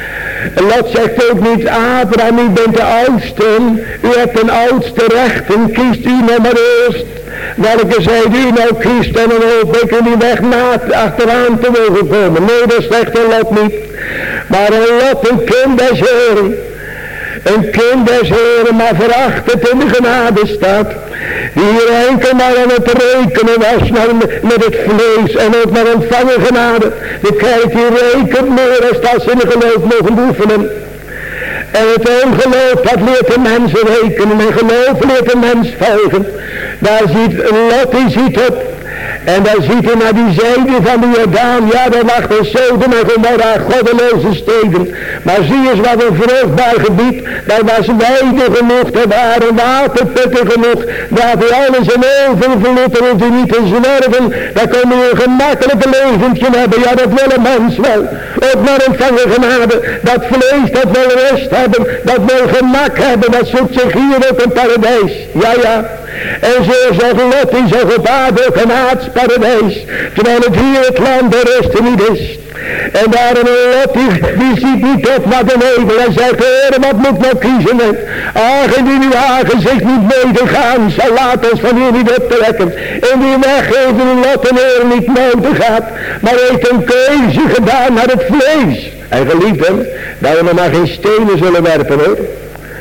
Lot zegt ook niet, Abraham, u bent de oudste. U hebt een oudste rechten, kiest u nog maar eerst. Welke zijde u nou kiest en dan hoop ik in die weg achteraan te mogen komen. Nee, dat zegt een Lot niet. Maar een Lot, een kind des Heeren. Een kind des Heeren, maar veracht het in de genade staat. Die hier enkel maar aan het rekenen was met het vlees en ook maar ontvangen genade. De kerk die rekent meer als ze in de geloof mogen oefenen. En het ongeloof, dat leert de mensen rekenen. En geloof leert de mens volgen. Daar ziet Lot, die ziet op. En daar ziet hij naar die zijde van de Jordaan. Ja, daar lag de Sodom en Gomorra, goddeloze steden. Maar zie eens wat een vruchtbaar gebied. Daar was weide genoeg, daar waren waterputten genoeg. Daar had hij alles in overvloed, daar hoeft hij niet te zwerven. Daar kon hij een gemakkelijk leventje hebben. Ja, dat wil een mens wel. Ook maar ontvangen genade. Dat vlees, dat wil rust hebben. Dat wil gemak hebben. Dat zoekt zich hier ook een paradijs. Ja, ja. En zo zegt Lot, die zegt op aarde ook een aardsparadijs. Terwijl het hier het land de rust niet is. En daar een Lot, die ziet niet op naar de nevel. En zegt, Heer, wat moet nou kiezen? Ach, indien uw aangezicht niet medegaan, zal laat ons van hier niet optrekken. In die weg heeft de Lot en Heer niet nodig gehad. Maar heeft een keuze gedaan naar het vlees. En geliefden, dat we nog maar geen stenen zullen werpen hoor.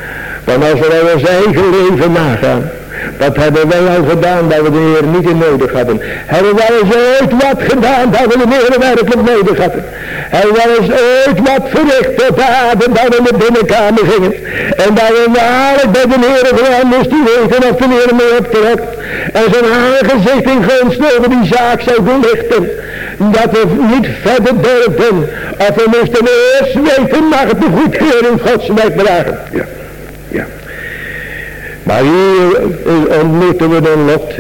Want als we naar ons eigen leven nagaan, wat hebben wij al gedaan dat we de Heer niet in nodig hadden? Hebben wij eens ooit wat gedaan dat we de Heer werkelijk nodig hadden? Hebben wij eens ooit wat verricht op aarde dat we in de binnenkamer gingen? En dat we waarlijk bij de Heer gewoon moesten weten of de Heer mee optrekt. En zijn aangezicht in gunst over die zaak zou belichten. Dat we niet verder durfden. Of we moesten eerst weten, mag het de goedkeuring Gods wegdragen. Ja, ja. Maar hier ontmoeten we een Lot,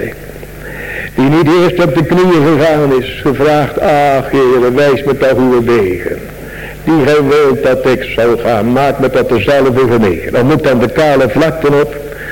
die niet eerst op de knieën gegaan is, gevraagd, ach Heere, wijs me toch uw wegen. Die gij wilt dat ik zal gaan, maak me tot dezelfde genegen. Dan moet dan de kale vlakten op.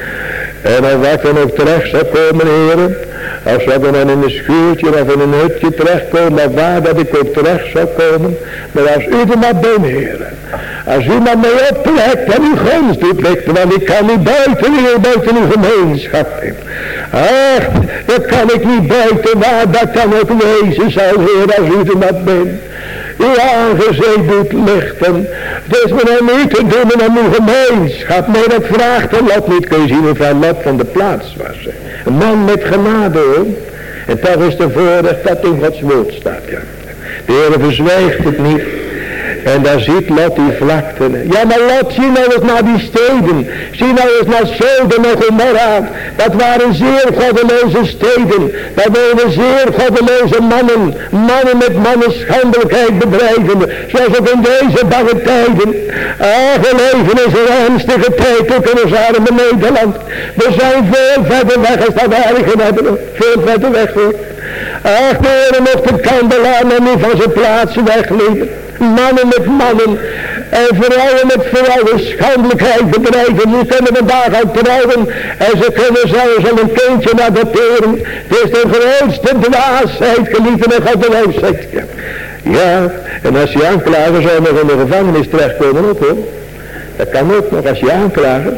En als ik dan ook terecht zou komen, Heere, als we dan in een schuurtje of in een hutje terechtkomen, maar waar dat ik ook terecht zou komen, maar als u er maar bent, Heere. Als u maar mee optrekt en uw gunst doet lichten, want ik kan niet buiten uw gemeenschap. Ach, dat kan ik niet buiten waar dat kan ook wezen zal, Heer, als u er maar bent. Uw aangezicht doet lichten. Het is me nou niet te doen om uw gemeenschap. Nee, dat vraagt de Lot niet. Kun je zien hoeveel Lot van de plaats was. Een man met genade hoor. En toch is de voorrecht dat in Gods woord staat. Ja. De Heer verzwijgt het niet. En daar ziet Lot die vlakten. Ja, maar Lot, zie nou eens naar die steden. Zie nou eens naar Sodom en Gomorra. Dat waren zeer goddeloze steden. Dat waren zeer goddeloze mannen. Mannen met mannenschandelijkheid bedrijven. Zoals ook in deze bange tijden. Ah, we leven is een ernstige tijd ook in ons arme Nederland. We zijn veel verder weg als dat we ergen hebben. Veel verder weg hoor. Ach, de Heer mocht de kandelaar nog niet van zijn plaats wegleven. Mannen met mannen en vrouwen met vrouwen schandelijkheid bedrijven. Die kunnen vandaag al trouwen en ze kunnen zelfs al een kindje adopteren. Het is de grootste dwaasheid, geliefde en goddeloosheid. Ja. Ja, en als je aanklager zou nog in de gevangenis terechtkomen ook hoor. Dat kan ook nog als je aanklager.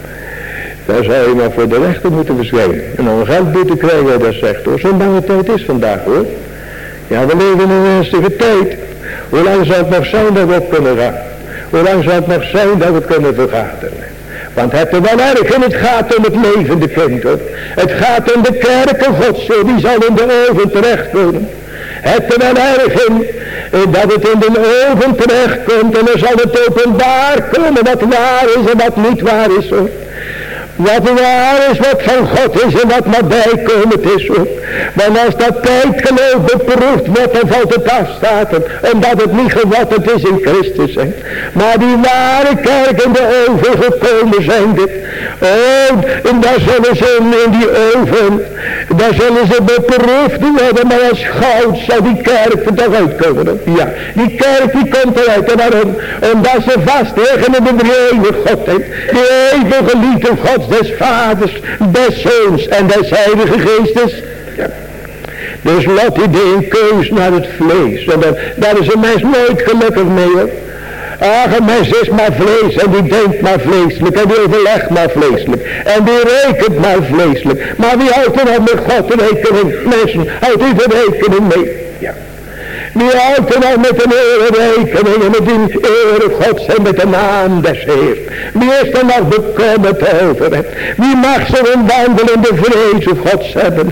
Dan zou je maar voor de rechter moeten verschijnen. En dan een geldboete krijgen, dat zegt hoor. Zo'n bange tijd is vandaag hoor. Ja, we leven in een ernstige tijd. Hoe lang zou het nog zijn dat we op kunnen gaan? Hoe lang zou het nog zijn dat we kunnen vergaderen? Want het is wel erg en het gaat om het levende kind hoor. Het gaat om de kerken Gods, die zal in de oven terechtkomen. Het is wel erg in dat het in de oven terechtkomt en dan zal het openbaar komen wat waar is en wat niet waar is hoor. Wat waar is, wat van God is en wat maar bijkomend is hoor. Want als dat tijdgeloof beproefd wordt, dan valt het af, staat het. Omdat het niet gewatterd is in Christus. Hè. Maar die ware kerk in de oven gekomen zijn dit. Oh, en daar zullen ze in die oven, daar zullen ze beproefd worden. Maar als goud zal die kerk er toch uitkomen. Hè. Ja, die kerk die komt eruit. En waarom? Omdat ze vast liggen in de drie God. Hè. Die eeuwige liefde God. Des vaders, des zoons en des heilige geestes. Ja. Dus Lot die deed een keus naar het vlees. En daar is een mens nooit gelukkig mee hoor. Ach, een mens is maar vlees en die denkt maar vleeselijk en die overlegt maar vleeselijk. En die rekent maar vleeselijk. Maar wie houdt er dan met God rekening? Mensen, houdt u er rekening mee? Ja. Wie houdt er nou met een ererekening en met die ere Gods en met de naam des Heer? Wie is er nog bekommerd over? Wie mag zo'n wandel in de vrezen Gods hebben?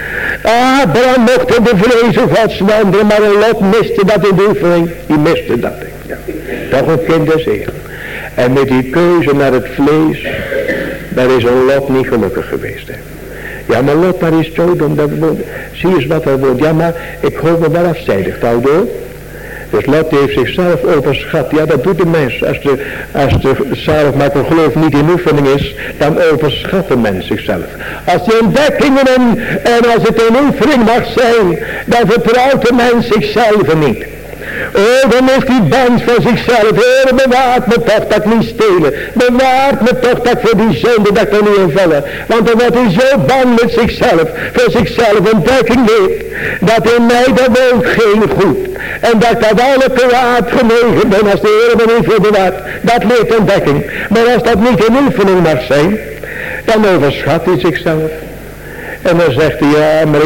Abraham mocht in de vrezen Gods wandelen, maar een Lot miste dat in de oefening. Die miste dat. Ja. Toch een kind des Heer. En met die keuze naar het vlees, daar is een Lot niet gelukkig geweest. Hè. Ja, maar Lot maar is Sodom, zie eens wat er wordt. Ja, maar ik hoor me wel afzijdig, door. Dus Lot heeft zichzelf overschat. Ja, dat doet de mens. Als de zaligmaker geloof niet in oefening is, dan overschat de mens zichzelf. Als die ontdekkingen en als het een oefening mag zijn, dan vertrouwt de mens zichzelf niet. Oh, dan is die bang van zichzelf. Heer, bewaart me toch dat ik niet stelen. Bewaart me toch dat ik voor die zonde dat ik er niet in vallen. Want dan wordt hij zo bang met zichzelf. Voor zichzelf ontdekking heeft. Dat in mij dat woont geen goed. En dat ik dat alle kwaad genegen ben als de Heer me niet voor bewaart. Dat leert ontdekking. Maar als dat niet een oefening mag zijn, dan overschat hij zichzelf. En dan zegt hij, ja, maar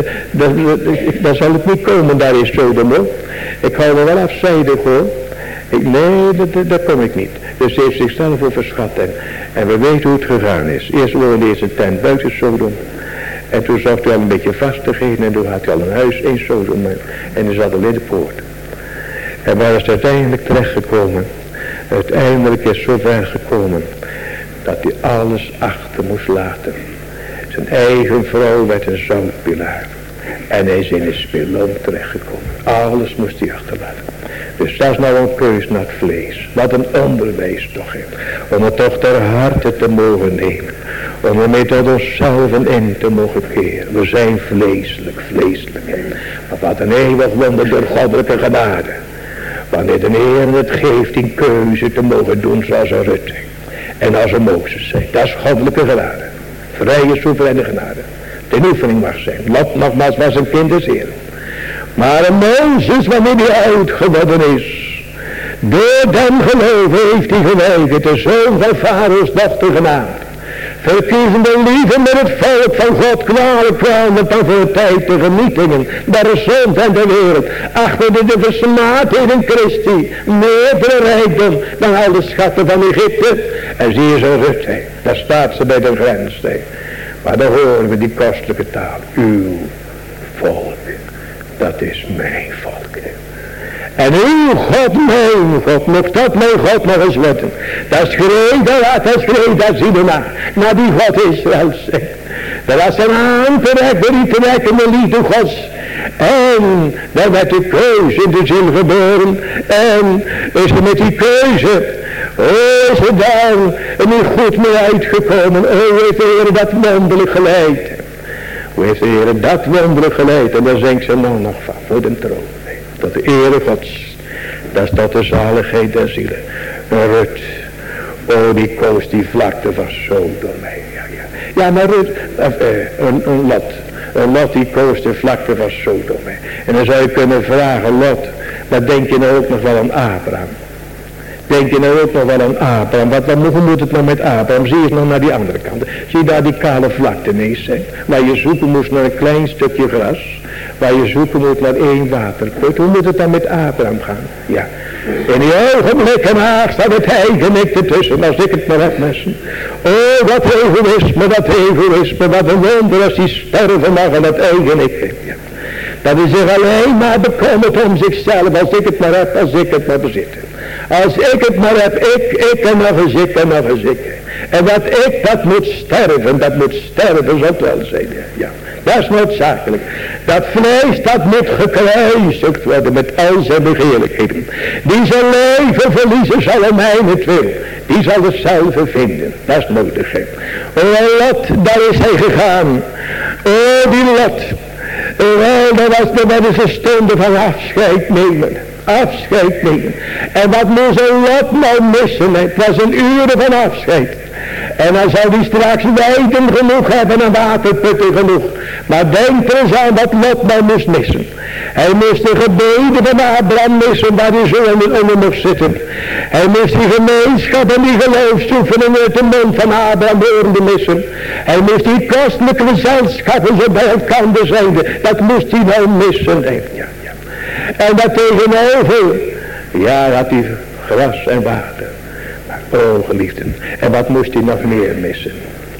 daar zal het niet komen, daar is Sodom hoor. Ik hou me wel afzijdig hoor. Nee, daar kom ik niet. Dus hij heeft zichzelf overschat. En we weten hoe het gegaan is. Eerst woonde hij in zijn tent buiten Sodom. En toen zocht hij al een beetje vastigheden. En toen had hij al een huis in Sodom. En hij zat al in de poort. En waar is hij uiteindelijk terechtgekomen? Uiteindelijk is zo ver gekomen. Dat hij alles achter moest laten. Zijn eigen vrouw werd een zoutpilaar. En hij is in een spilloon terechtgekomen. Alles moest hij achterlaten. Dus dat is nou een keus naar het vlees. Wat een onderwijs toch. He. Om het toch ter harte te mogen nemen. Om ermee tot onszelf in te mogen keren. We zijn vleeselijk. Maar wat een eeuwig wonder door goddelijke genade. Wanneer de Heer het geeft in keuze te mogen doen zoals een Rutte. En als een Mozes zijn. Dat is goddelijke genade. Vrije soevereine genade. De oefening mag zijn. Lot nogmaals was een kind des Heeren. Maar een Mozes, wanneer hij oud geworden is, door den geloven heeft hij geweigerd de zoon van Farao's dochter genaamd. Verkiezende liefde met het volk van God kwamen dan voor de tijd de genietingen, de zond en de wereld, achter de versmaadheden Christi, meerdere rijkdom dan al de schatten van Egypte. En zie je zo rust, daar staat ze bij de grens. Maar dan horen we die kostelijke taal, uw volk. Dat is mijn volk. En uw God, mijn God, mocht dat mijn God nog eens worden. Dat schreeuwt, dat zie je naar die God Israëls. Dat was een aan te rekken, die trekkende liefde Gods. En daar werd de keuze in de ziel geboren. En is er met die keuze, is er dan niet goed mee uitgekomen. Heeft de Heer dat wonderlijk geleid. Hoe heeft de Heer dat wonderlijk geleid? En daar zingt ze nou nog van voor de troon. Tot de ere Gods. Dat is tot de zaligheid der zielen. Een Rut. Oh, die koos die vlakte van Sodom. Ja, maar Rut. Een Lot. Een Lot die koos de vlakte van Sodom. En dan zou je kunnen vragen, Lot. Maar denk je nou ook nog wel aan Abraham? Denk je nou ook nog wel aan Abraham? Hoe moet het nou met Abraham? Zie je nog naar die andere kant. Zie je daar die kale vlakte ineens zijn. Waar je zoeken moest naar een klein stukje gras. Waar je zoeken moet naar één waterput. Hoe moet het dan met Abraham gaan? Ja. In die ogenblikken haast staat het eigenik ertussen. Als ik het maar heb messen. Oh, wat egoïsme. Wat een wonder als die sterven mag en dat eigenik. Ja. Dat is zich alleen maar bekommerd om zichzelf. Als ik het maar heb, als ik het maar bezit. Als ik het maar heb, ik en nog eens ik en nog eens ik. En dat ik, dat moet sterven, zo wel zijn. Ja, dat is noodzakelijk. Dat vlees, dat moet gekruisigd worden met al zijn begeerlijkheden. Die zijn leven verliezen zal om mijnentwil. Die zal het zelf vinden. Dat is nodig. Oh, Lot, daar is hij gegaan. Oh, die Lot. Wel, dat was een stunde van afscheid nemen. En wat moest een Lot nou missen? Het was een uur van afscheid. En dan zou hij straks weiden genoeg hebben en waterputten genoeg. Maar denk er eens aan wat Lot nou moest missen. Hij moest de gebeden van Abraham missen waar hij zo onder moest zitten. Hij moest die gemeenschap en die geloofsoefening uit de mond van Abraham horen missen. Hij moest die kostelijke gezelschappen zo bij elkaar zijn. Dat moest hij nou missen. Ja. En dat tegenover, ja, had hij gras en water. Maar oh, geliefden, en wat moest hij nog meer missen?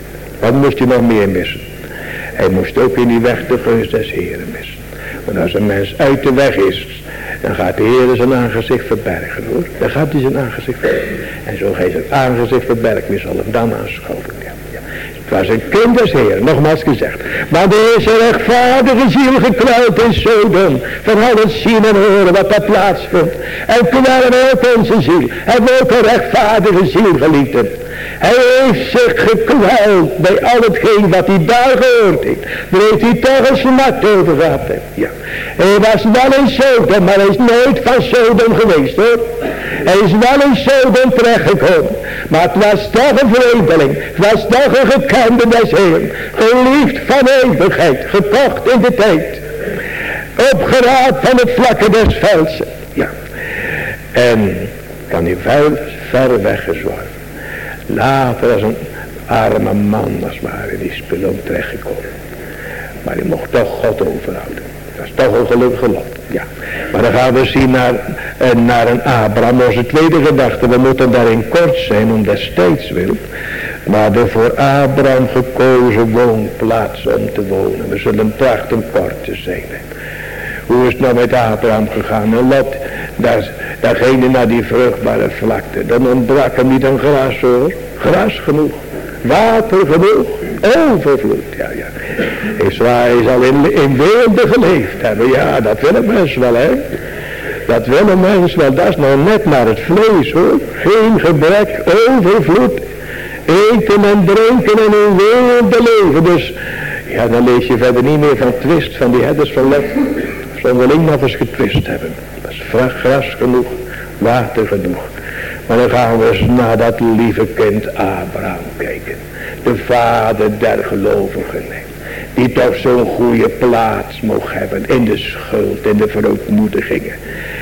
Hij moest ook in die weg de gunst des Heren missen. Want als een mens uit de weg is, dan gaat de Heer zijn aangezicht verbergen, hoor. Dan gaat hij zijn aangezicht verbergen. En zo hij zijn aangezicht verbergt, wie zal hem dan aanschouwen? Het was een kind des Heeren, nogmaals gezegd. Maar er is een rechtvaardige ziel gekruid in Sodom. Van al het zien en horen wat daar plaatsvindt. En kwellen ook onze ziel. Hebben we ook een rechtvaardige ziel, geliefden. Hij heeft zich gekweld bij al hetgeen wat hij daar gehoord heeft. Daar heeft hij toch een smart over gehad. Ja. Hij was wel in Sodom, maar hij is nooit van Sodom geweest, hoor. Hij is wel in Sodom terechtgekomen. Maar het was toch een vreemdeling. Het was toch een gekende des Heeren. Geliefd van eeuwigheid. Gekocht in de tijd. Opgeraapt van het vlakke des velds. Ja. En kan hij ver weggezworven. Later als een arme man als het ware in die spilloon terechtgekomen. Maar hij mocht toch God overhouden. Dat is toch een gelukkige lot. Ja. Maar dan gaan we zien naar een Abraham, onze tweede gedachte. We moeten daarin kort zijn om destijds wil. Maar de voor Abraham gekozen woonplaats om te wonen. We zullen trachten kort te zijn. Hoe is het nou met Abraham gegaan? En Lot, daar ging hij naar die vruchtbare vlakte. Dan ontbrak hem niet een gras hoor. Gras genoeg. Water genoeg. Overvloed. Ja. Is waar, hij zal in weelde geleefd hebben. Ja, dat wil een mens wel, hè. Dat wil een mens wel. Dat is nou net naar het vlees, hoor. Geen gebrek, overvloed. Eten en drinken en in weelde leven. Dus, ja, dan lees je verder niet meer van twist van die herders van Lot. Zullen we alleen nog eens getwist hebben. Dat is gras genoeg, water genoeg. Maar dan gaan we eens naar dat lieve kind Abraham kijken. De vader der gelovigen. Die toch zo'n goede plaats mocht hebben in de schuld, in de verootmoedigingen.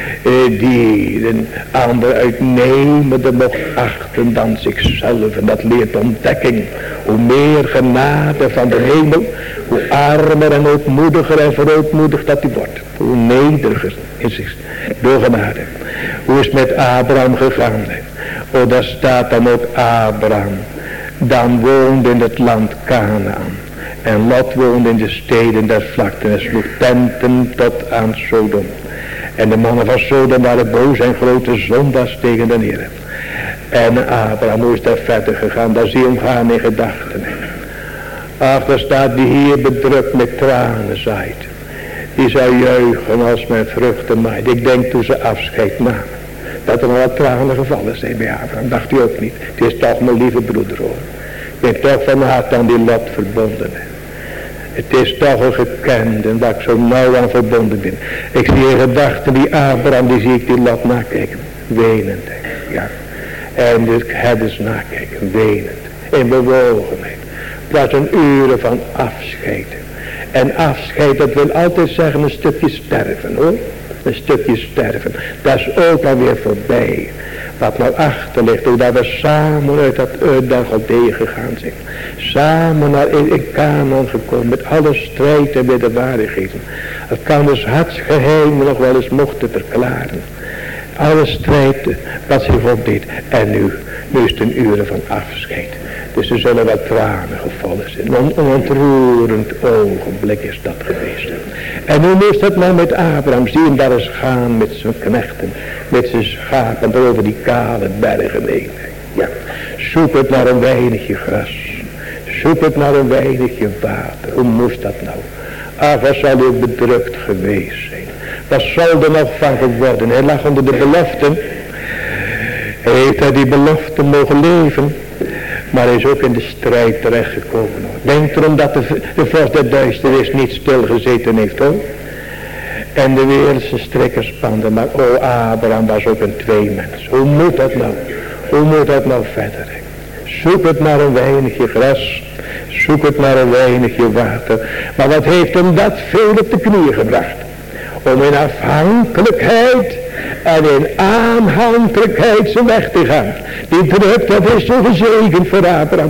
Die een ander uitnemender mocht achten dan zichzelf. En dat leert ontdekking. Hoe meer genade van de hemel, hoe armer en ootmoediger en verootmoedigd dat hij wordt. Hoe nederiger is zich door genade. Hoe is het met Abraham gegaan? Oh, daar staat dan ook Abraham. Dan woonde in het land Kanaan. En Lot woonde in de steden der vlakten en sloeg tenten tot aan Sodom. En de mannen van Sodom waren boos en grote zondaars tegen de Heer. En Abraham, hoe is daar verder gegaan? Daar zie je hem gaan in gedachten. Ach, daar staat die hier bedrukt met tranen zaait. Die zou juichen als men vruchten maait. Ik denk toen ze afscheid namen, dat er nog wat tranen gevallen zijn bij Abraham. Dacht u ook niet. Het is toch mijn lieve broeder hoor. Ik ben toch van harte aan die Lot verbonden. Het is toch een gekende waar ik zo nauw aan verbonden ben. Ik zie in gedachten die Abraham, die zie ik die Lot nakijken. Wenend. Ja. En de herders nakijken. Wenend. In bewogenheid. Dat is een uren van afscheid. En afscheid, dat wil altijd zeggen een stukje sterven hoor. Een stukje sterven. Dat is ook alweer voorbij. Wat nou achter ligt, hoe dat we samen uit dat Galdeeën gegaan zijn. Samen naar in Kanaan gekomen, met alle strijd en wederwaardigheden. Het kan dus hartsgeheim nog wel eens mochten verklaren. Alle strijd wat zich opdeed. En nu is het een uren van afscheid. Dus er zullen wat tranen gevallen zijn. Een ontroerend ogenblik is dat geweest. En hoe is dat nou met Abraham? Zie hem daar eens gaan met zijn knechten. Met zijn schapen er over die kale bergen heen. Ja. Zoek het naar een weinigje gras. Zoek het naar een weinigje water. Hoe moest dat nou? Ach, wat zal hij bedrukt geweest zijn. Wat zal er nog van geworden? Hij lag onder de beloften. Heeft hij die belofte mogen leven? Maar hij is ook in de strijd terechtgekomen. Denk erom dat de vorst der duisternis niet stilgezeten heeft hoor. En de wereld zijn strikken spande. Maar Abraham was ook een tweemens. Hoe moet dat nou? Hoe moet dat nou verder? Zoek het naar een weinigje gras. Zoek het naar een weinigje water. Maar wat heeft hem dat veel op de knieën gebracht? Om in afhankelijkheid en in aanhankelijkheid zijn weg te gaan. Die druk, dat is zo gezegend voor Abraham.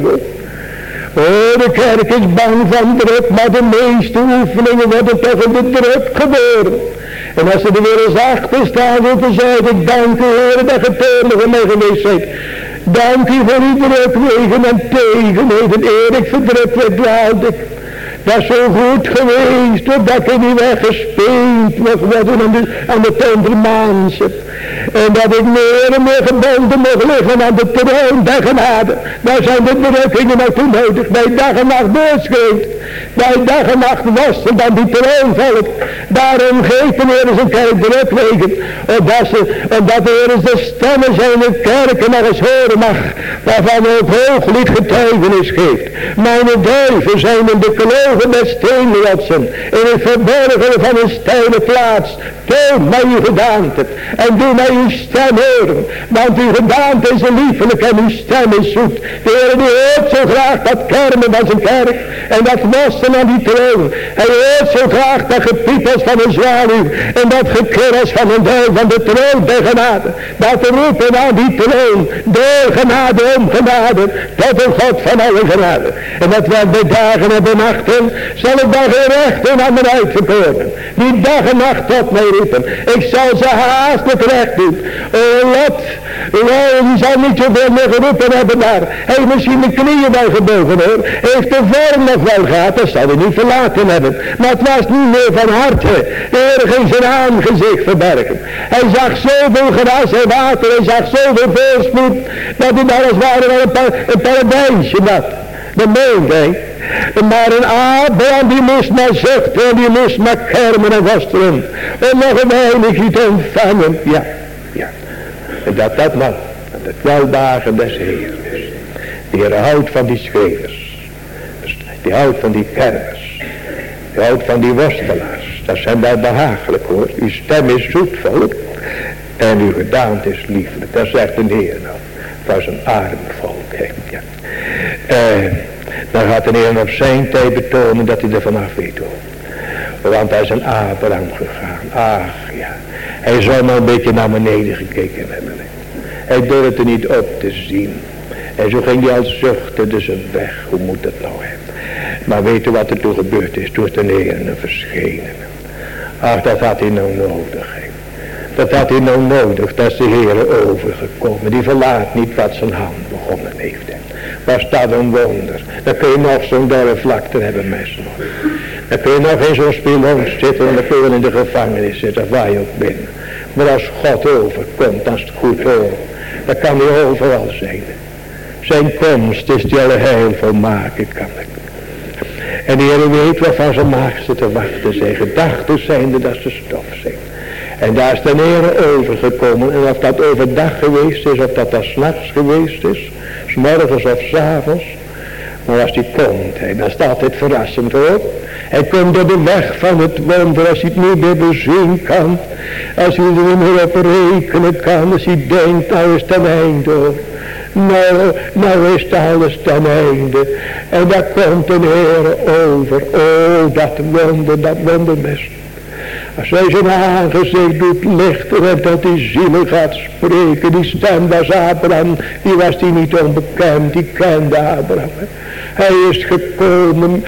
De kerk is bang van druk, maar de meeste oefeningen worden toch in de druk geboren. En als ze er weer eens achter staan, dan zei ik, dank u Heer dat je tegen mij geweest bent. Dank u voor uw drukwegen en tegenheden, eer ik verdrukt werd, dwaalde ik. Dat is zo goed geweest, doordat ik niet weggespeeld mag worden aan de Tondermaanse. En dat ik meer en meer gebonden mag liggen aan de troon der genade. Daar zijn de drukkingen naartoe nodig. Bij dag en nacht doorschreeuwt. Bij dag en nacht wassen dan die troonvolk. Daarom geeft de Heer zijn kerk drukwegen. Omdat de Heer de stemmen zijn de kerken nog eens horen mag. Waarvan ook hooglied getuigenis geeft. Mijn duiven zijn in de kloven des steenrotsen. In het verborgen van een steile plaats. Toon mij uw gedaante. En doe mij uw stem horen. Want uw gedaante is liefelijk en uw stem is zoet. De Heer die hoort zo graag dat kermen van zijn kerk. En dat wassen aan die troon. Hij hoort zo graag dat gepiepels van een zwaluw. En dat gekras van een duif van de troon der genade. Dat roepen aan die troon. Door genade om genade. Tot een God van alle genade. En dat wij bij dagen en bij nachten. Zal ik daar geen rechten aan mij uitgekomen. Die dag en nacht tot mij roepen. Ik zal ze haastelijk recht doen. Lot, die zal niet zoveel meer geroepen hebben daar. Hij heeft misschien de knieën wel gebogen hoor. Heeft de vorm nog wel gehad, dat zal hij niet verlaten hebben. Maar het was niet meer van harte. De Heer ging zijn aangezicht verbergen. Hij zag zoveel gras en water, hij zag zoveel voorspoed, dat hij daar als ware wel een paradijsje had. Dat meent hij. Maar een Abraham die moest maar zuchten, die moest maar kermen en worstelen. En nog een weinig te ontvangen. Ja. En dat nog. Het weldagen des Heeren is. De Heer houdt van die schreeuwers. Die houdt van die kermers. Die houdt van die worstelaars. Dat zijn wel behagelijk hoor. Uw stem is zoet volk. En uw gedaante is lieflijk. Dat zegt de Heer nou. Van zijn arm volk. Ja. Dan gaat de Heer op zijn tijd betonen dat hij er vanaf weet hoor. Want hij is een Abraham gegaan. Ach ja. Hij zou maar een beetje naar beneden gekeken hebben. Hij durfde niet op te zien. En zo ging hij al zuchten dus een weg. Hoe moet dat nou hebben? Maar weet u wat er toen gebeurd is? Toen is de Heer verschenen. Ach, dat had hij nou nodig. He. Dat had hij nou nodig. Dat is de Heer overgekomen. Die verlaat niet wat zijn hand begonnen heeft. He. Was dat een wonder. Dan kun je nog zo'n dorre vlakte hebben mensen. Dan kun je nog in zo'n spelonk zitten. En dan kun je in de gevangenis zitten. Of waar je ook bent. Maar als God overkomt, als het goed hoort. Dan kan hij overal zijn. Zijn komst is die alle heil volmaken kan. En de Heer weet wat van zijn maagste te wachten zijn. Gedachten zijnde dat ze stof zijn. En daar is de Heer overgekomen. En of dat overdag geweest is, of dat 's nachts geweest is. 's morgens of 's avonds. Maar als hij komt, dan staat het verrassend hoor. Hij komt door de weg van het wonder, als hij het niet meer bezien kan. Als hij er niet meer op rekenen kan. Als hij denkt, nou is het ten einde hoor. Nou is het alles ten einde. En daar komt de Heer over. Oh, dat wondermes. Als hij zijn aangezicht doet lichten en tot die zielen gaat spreken. Die stem was Abraham, die was die niet onbekend, die kende Abraham. Hij is gekomen.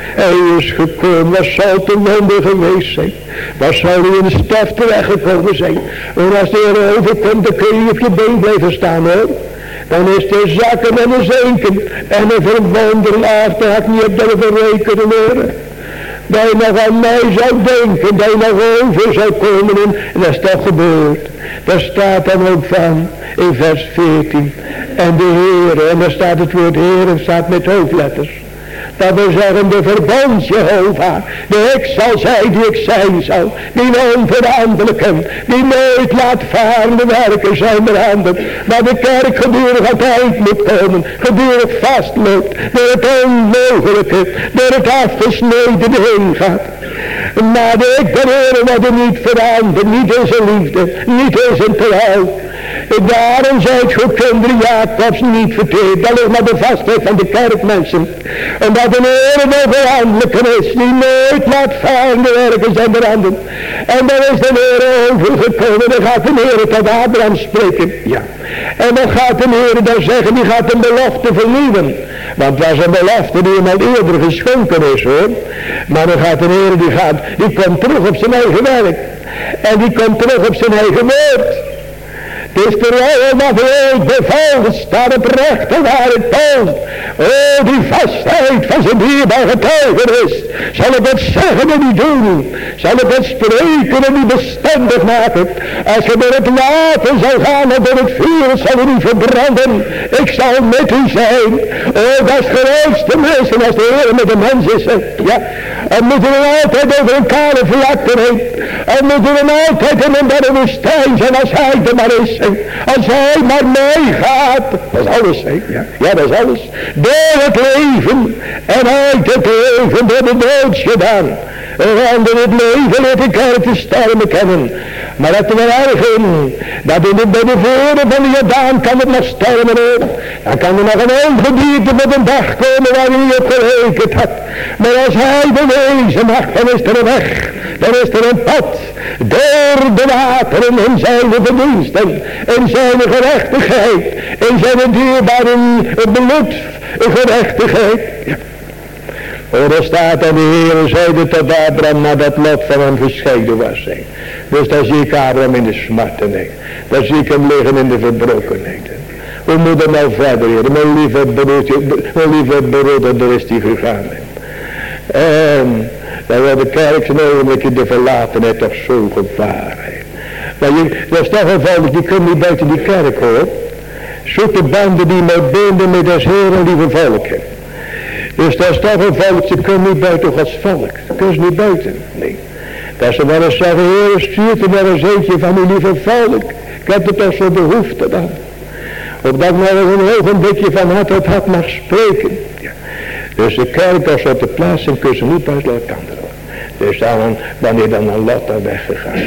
Wat zal het een wonder geweest zijn? Wat zou hij in de stof terechtgekomen zijn? En als de Heer overkomt, dan kun je op je been blijven staan hoor. Dan is de zakken en de zenken en een verwondering af, daar had ik niet op durven rekenen hoor. Dat je nog aan mij zou denken, dat je nog over zou komen en dat is toch gebeurd. Daar staat dan ook van in vers 14. En de Heere, en daar staat het woord Heere, staat met hoofdletters. Dat wil zeggen de verbond Jehovah, de ik zal zijn die ik zijn zal, die onveranderlijke, die nooit laat varen, de werken zijn er handen, maar de kerk gedurig aan het eind moet komen, gedurig vastloopt, door het onmogelijke, door het afgesneden heen gaat. Maar de ik de Heere wordt er niet veranderd, niet in zijn liefde, niet in zijn trouw. Daarom zijn het goed kinderen Jacobs niet verteerd. Dat ligt maar de vastheid van de kerkmensen. Omdat de Heer de veranderlijke is. Die nooit laat varen, de werken zijn veranderd. En dan is de Heer overgekomen. Dan gaat de Heer tot Abraham spreken. Ja. En dan gaat de Heer dan zeggen. Die gaat een belofte vernieuwen. Want het was een belofte die hem al eerder geschonken is hoor. Maar dan gaat de Heer die komt terug op zijn eigen werk. En die komt terug op zijn eigen woord. Het is terwijl wat ooit bevallen staat op recht en waar het toont. Oh, die vastheid van zijn dierbaar getuigenis. Zal ik het zeggen en niet doen. Zal ik het spreken en niet bestendig maken. Als je door het water zal gaan en door het vuur zal u niet verbranden. Ik zal met u zijn. Oh, dat is het grootste mensen als de Heer met de mens is. Ja. En moeten we altijd over een kale vlakte heen. En moeten we altijd in een berre woestijn zijn als hij er maar is. Als hij maar meegaat. Dat is alles. Ja, dat is alles. Door het leven en uit het leven door de dood gedaan. En door het leven leert de kerk te sterven kennen. Maar het er erg in, dat bij de voren van de Jordaan kan het nog sterven hoor. Dan kan er nog een ongedierte met een dag komen waar hij niet op gerekend had. Maar als hij bewezen mag, dan is er een weg. Dan is er een pad. Door de wateren in zijn verdiensten. In zijn gerechtigheid. In zijn dierbare bloed gerechtigheid. Ja. Er staat en de Heer zeide tot Abraham nadat Lot van hem gescheiden was. Dus dan zie ik Abraham in de smarten. Dan zie ik hem liggen in de verbrokenheid. Hoe moet het nou verder, Heer? Mijn lieve broeder, daar is hij gegaan. En dan wordt de kerk zijn ogenblikje de verlatenheid toch zo gevaar. Maar dat is toch een volk, die kunnen niet buiten die kerk hoor. Zoete banden die mij binden met als Heer lieve volken. Dus dat is toch een volk, ze kunnen niet buiten Gods volk. Ze kunnen ze niet buiten, nee. Dat ze wel eens zeggen, Heer, stuurt er wel eens eentje van uw lieve volk. Ik heb er toch zo'n behoefte dan. Opdat ik nou een ogenblikje van hart tot hart mag spreken. Ja. Dus de kerk was op de plaats en kunnen ze niet buiten elkaar. Dus dan wanneer dan een Lot daar weggegaan.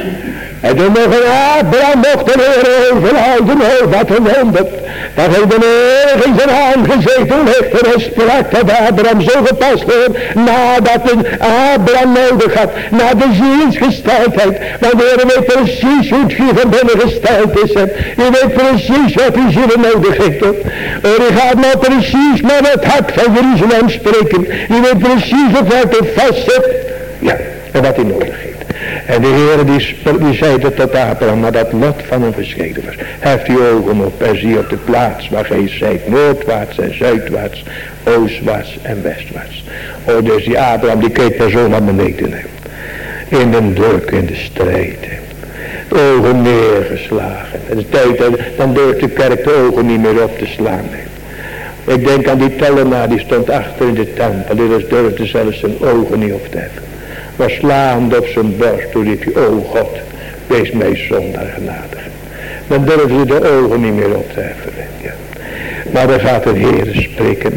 En toen nog een Abraham mocht de Heer overhouden. Oh, wat een wonder. Dat hij de Heer in zijn hand gezeten heeft. En sprak dat Abraham zo gepast werd. Nadat een Abraham nodig had. Na de zielsgesteldheid. Want de Heer weet precies hoe het hier van binnen gesteld is. Je weet precies wat die ziel nodig heeft. En je gaat nou precies met het hart van Jeruzalem spreken. Je weet precies of het er vast zit. Ja, en wat hij nodig heeft. En de Heer die zei het tot Abraham, maar dat Lot van hem gescheiden was. Heft die ogen op en zie op de plaats waar gij zijt, noordwaarts en zuidwaarts, oostwaarts en westwaarts. Oh, dus die Abraham die keek daar zo naar beneden. In de druk, in de strijd. De ogen neergeslagen. En de tijd, dan durft de kerk de ogen niet meer op te slaan. Ik denk aan die tellenaar, die stond achter in de tempel. Die durfde zelfs zijn ogen niet op te heffen. Was slaand op zijn borst, toen riep hij, o God, wees mij zondaar genadig. Dan durfde hij de ogen niet meer op te heffen. Ja. Maar dan gaat de Heer spreken.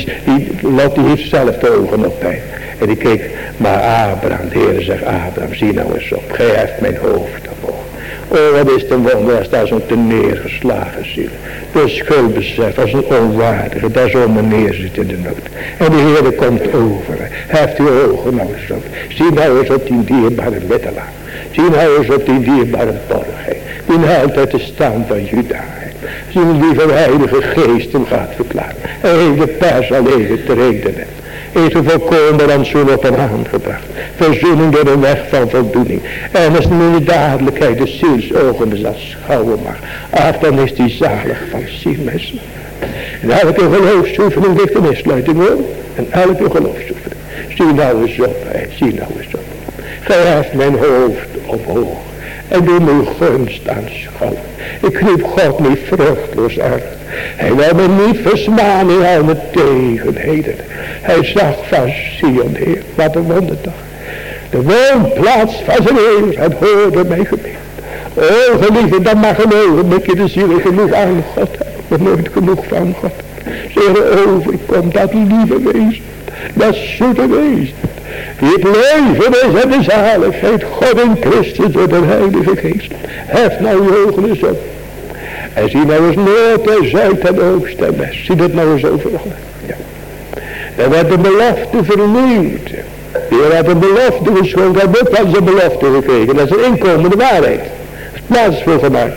Lot die heeft zelf de ogen op bij. En die keek, maar Abraham, de Heer zegt, Abraham, zie nou eens op, gij heft mijn hoofd omhoog. Oh, wat is het een wonder als daar zo'n te neergeslagen ziel. De schuldbesef als een onwaardige, daar zo maar neerzit in de nood. En de Heer komt over. Heft uw ogen nou eens op. Zie nou eens op die dierbare middelaar. Zie nou eens op die dierbare borg. Die haalt uit de stam van Juda. Zie die van heilige geest hem gaat verklaren. En heeft de pers al even treden. Heeft een volkomen rantsoen op hem aangebracht. Verzoening door een weg van voldoening. En als nu de dadelijkheid de zielsogen dus schouwen mag. Ach, dan is die zalig van zielmessen. En elke geloofsoefening ligt een insluiting hoor. En elke geloofsoefening. Zie nou eens op, zie nou eens op. Gij heft mijn hoofd omhoog. En doe mijn gunst aanschouwen. Ik riep God niet vruchtloos uit. Hij wil me niet versmaan in al mijn tegenheden. Hij zag van Sion, Heer, wat een wonderdag. De woonplaats van zijn Heer, het hoorde mijn gebed. O geliefde, dan mag een ogenblikje de ziel genoeg aan God hebben, maar nooit genoeg van God. Zeer overkomt dat lieve wezen, dat zoete wezen. Die het leven is en de zaligheid, God in Christus door de Heilige Geest. Hef nou je ogen eens op. En zie nou eens noord en zuid en oost en west. Zie dat nou eens overal. Ja. Dan werd de belofte vernieuwd. Die had een belofte geschonken. Hij heeft ook wel zijn belofte gekregen. Dat is een inkomende waarheid. Dat is plaats voor gemaakt.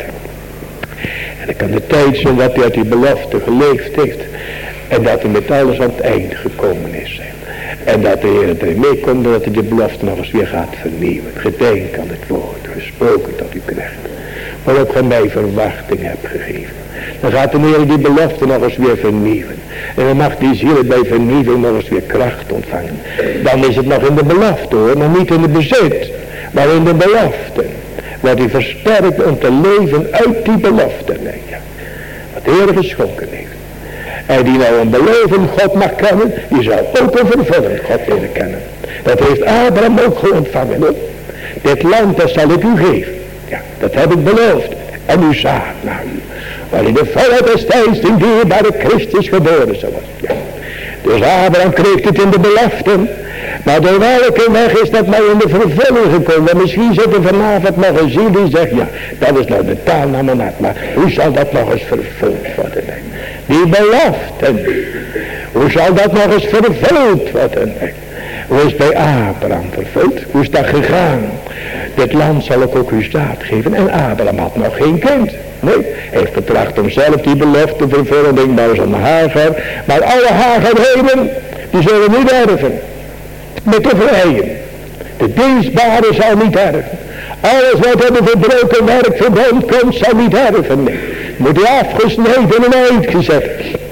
En dan kan de tijd zijn dat hij uit die belofte geleefd heeft. En dat hij met alles aan het einde gekomen is. En dat de Heer erin meekomt, dat hij de belofte nog eens weer gaat vernieuwen. Gedenk aan het woord, gesproken tot uw knecht. Waarop gij mij verwachting hebt gegeven. Dan gaat de Heer die belofte nog eens weer vernieuwen. En dan mag die ziel bij vernieuwing nog eens weer kracht ontvangen. Dan is het nog in de belofte hoor, maar niet in de bezit. Maar in de belofte. Wordt hij versterkt om te leven uit die belofte. Nee, ja. Wat de Heer geschonken heeft. En die nou een belovend God mag kennen, die zal ook een vervullend God leren kennen. Dat heeft Abraham ook ontvangen. Hoor. Dit land, dat zal ik u geven. Ja, dat heb ik beloofd. En u zaad naar u. Waarin de volheid des tijds in dierbare Christus geboren zou worden. Ja. Dus Abraham kreeg dit in de beloften. Maar door welke weg is dat nou in de vervulling gekomen? En misschien zit er vanavond nog een ziel die zegt, ja, dat is nou de taal naar mijn hart. Maar hoe zal dat nog eens vervuld worden? Die beloften. Hoe zal dat nog eens vervuld worden? Hoe is bij Abraham vervuld? Hoe is dat gegaan? Dit land zal ik ook uw zaad geven. En Abraham had nog geen kind. Nee, hij heeft betracht om zelf die belofte te vervullen. Denk maar eens aan Hagar. Maar alle Hagarheden, Die zullen niet erven. Met de vrijen. De dienstbare zal niet erven. Alles wat hebben verbroken werkverbond komt, zal niet erven. Nee. Moet die afgesneden en uitgezet.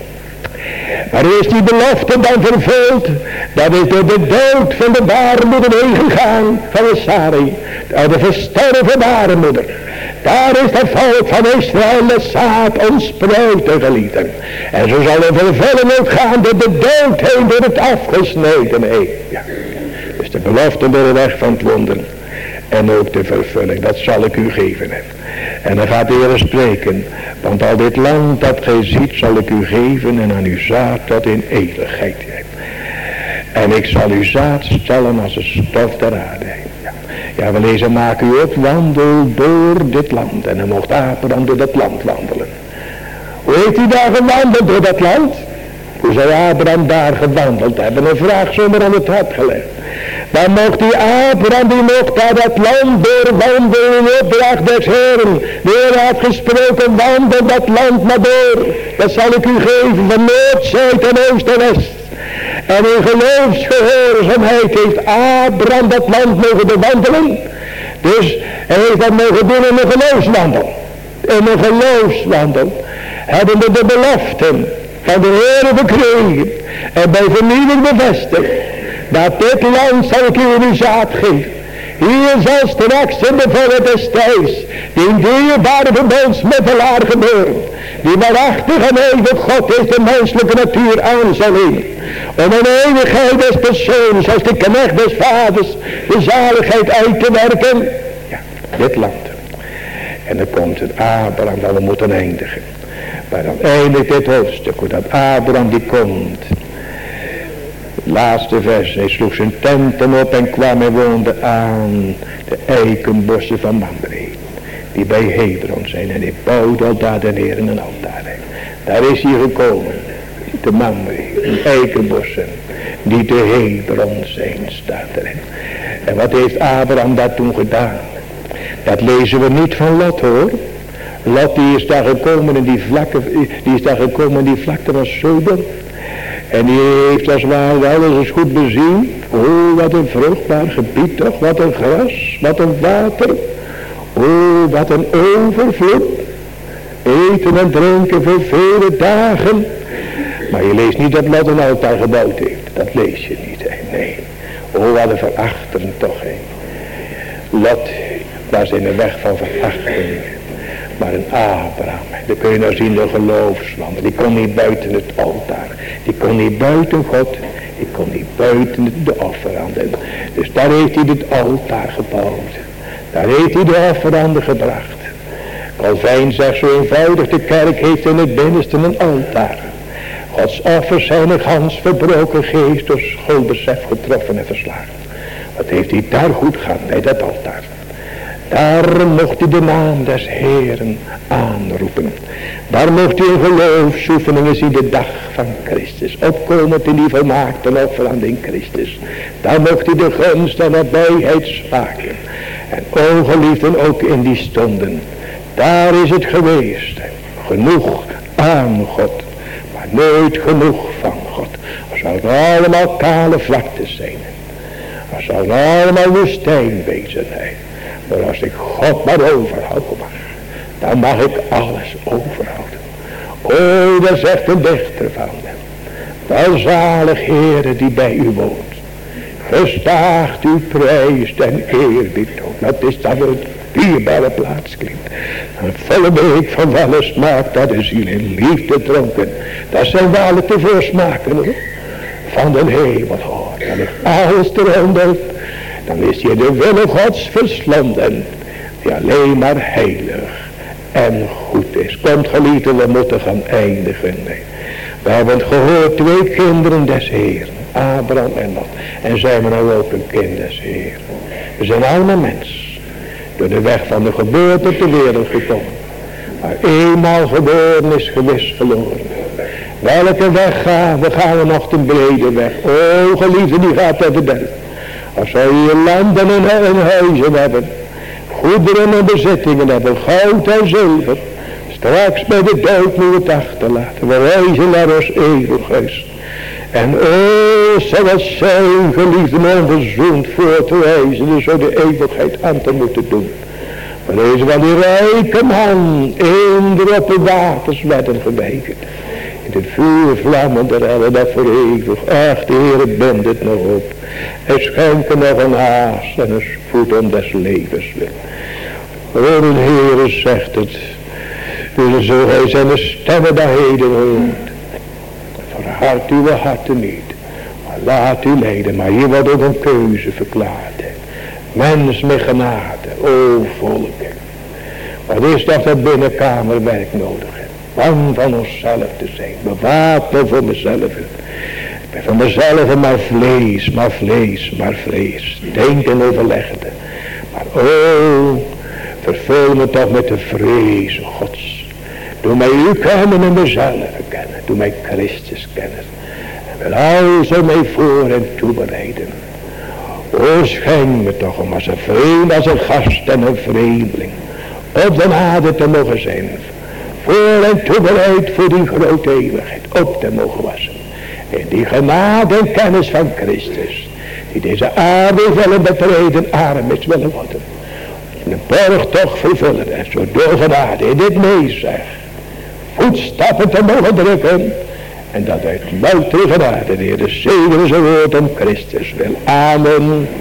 Maar is die belofte dan vervuld? Dat is door de dood van de baarmoeder heen gegaan van de Sarai. De verstorven baarmoeder. Daar is het volk van Israël de zaad ontspruiten gelieten. En zo zal er vervulling ook gaan door de dood heen, door het afgesneden heen. Ja. Dus de belofte door de weg van het wonder. En ook de vervulling, dat zal ik u geven. En dan gaat de Heer spreken. Want al dit land dat gij ziet zal ik u geven en aan uw zaad dat in eeuwigheid. En ik zal uw zaad stellen als het stof der aarde. Ja, we lezen, maak u op wandel door dit land. En dan mocht Abraham door dat land wandelen. Hoe heeft hij daar gewandeld door dat land? Hoe zou Abraham daar gewandeld hebben? Een vraag zomaar aan het hart gelegd. Dan mocht die Abraham, die mocht daar dat land doorwandelen in opdracht des Heeren. De Heer had gesproken, wandel dat land maar door. Dat zal ik u geven van noord, zuid en oost en west. En in geloofsgehoorzaamheid heeft Abraham dat land mogen bewandelen. Dus hij heeft dat mogen doen in een geloofswandel. In een geloofswandel hebben we de beloften van de Heer verkregen. En bij vernieuwing bevestigd. Dat dit land zal ik u in uw zaad geven. Hier zal straks in de volle des tijds die dierbare verbondsmiddelaar gebeuren. Die waarachtig en eeuwig God is de menselijke natuur aan zal nemen. Om een eeuwigheid des persoons als de knecht des vaders de zaligheid uit te werken. Ja, dit land. En dan komt het Abraham dat we moeten eindigen. Maar dan eindigt dit hoofdstuk. Hoe dat Abraham die komt. Laatste vers. Hij sloeg zijn tenten op en kwam en woonde aan de eikenbossen van Mamre. Die bij Hebron zijn. En hij bouwde al daar de Heer een altaar. Daar is hij gekomen. De Mamre. De eikenbossen. Die te Hebron zijn. Staat erin. En wat heeft Abraham daar toen gedaan? Dat lezen we niet van Lot hoor. Lot die is daar gekomen in die vlakte van Sodom. En die heeft als het ware alles eens goed bezien. Oh, wat een vruchtbaar gebied toch. Wat een gras. Wat een water. Oh, wat een overvloed. Eten en drinken voor vele dagen. Maar je leest niet dat Lot een altaar gebouwd heeft. Dat lees je niet. Hè. Nee. Oh, wat een verachting toch. Hè. Lot was in de weg van verachting. Maar een Abraham, daar kun je nou zien de geloofswandel. Die kon niet buiten het altaar. Die kon niet buiten God. Die kon niet buiten de offeranden. Dus daar heeft hij het altaar gebouwd. Daar heeft hij de offeranden gebracht. Calvijn zegt zo eenvoudig, de kerk heeft in het binnenste een altaar. Gods offers zijn een gans verbroken geest door schuldbesef getroffen en verslagen. Wat heeft hij daar goed gaan bij dat altaar? Daar mocht hij de naam des Heeren aanroepen. Daar mocht hij in geloofsoefeningen zien de dag van Christus. Opkomend in die volmaakte offerande in Christus. Daar mocht hij de gunst en nabijheid smaken. En geliefden ook in die stonden. Daar is het geweest. Genoeg aan God. Maar nooit genoeg van God. Er zouden allemaal kale vlaktes zijn. Er zouden allemaal woestijnwezen zijn. Maar als ik God maar overhouden mag, dan mag ik alles overhouden. O, daar zegt een dichter van. Welzalig Heere die bij u woont. Gestaagt u prijst en eerbied toont. Dat is dan een dierbare plaats klinkt. Een volle beek van welle smaak, dat de ziel in liefde dronken. Dat zijn wellen te voorsmaken hoor. Van de hemel hoor. Dan ligt alles eronder. Dan is hier de wille Gods verslonden. Die alleen maar heilig en goed is. Komt geliefden, we moeten gaan eindigen. We hebben het gehoord, 2 kinderen des Heeren. Abraham en Lot. En zijn we nou ook een kind des Heeren. We zijn allemaal mens. Door de weg van de geboorte ter wereld gekomen. Maar eenmaal geboren is gewis verloren. Welke weg gaan we? Gaan we nog de brede weg. O geliefde, die gaat te verderven. Als wij hier landen en huizen hebben. Goederen en bezittingen hebben. Goud en zilver. Straks bij de dood moeten we het achterlaten. We reizen naar ons eeuwig huis. En zal het zijn geliefde onverzoend voor te wijzen, dus zo de eeuwigheid aan te moeten doen. Maar deze van die rijke man in de op de waters werden geweigerd. In de vuurvlammen der helle, dat voor eeuwig. Ach, de Heere bindt het nog op. En schenkt nog een haast en een spoed om des levens wil. O, de Heere zegt het. Dus zo hij zijn de stemmen daar heden hoort. Verhard uw harten niet. Maar laat u leiden. Maar hier wordt ook een keuze verklaard. Mens met genade. O volk. Wat is toch dat binnenkamerwerk nodig? Bang van onszelf te zijn. Bewapenen voor mezelf. Ik ben van mezelf maar vlees, maar vlees, maar vlees. Denken overleggende. Maar o, vervul me toch met de vrees Gods. Doe mij u kennen en mezelf kennen. Doe mij Christus kennen. En wil al zo mij voor en toebereiden. O, schenk me toch om als een vreemd, als een gast en een vreemdeling. Op de aarde te mogen zijn. Voor en toebereid voor die grote eeuwigheid. Op te mogen wassen. En die genade en kennis van Christus. Die deze aarde willen betreden, arm is willen worden. De borg toch vervullen. En zo door genade in dit meezeg. Voetstappen te mogen drukken. En dat uit louter genade de Heer de zegene zijn woord om Christus wil. Amen.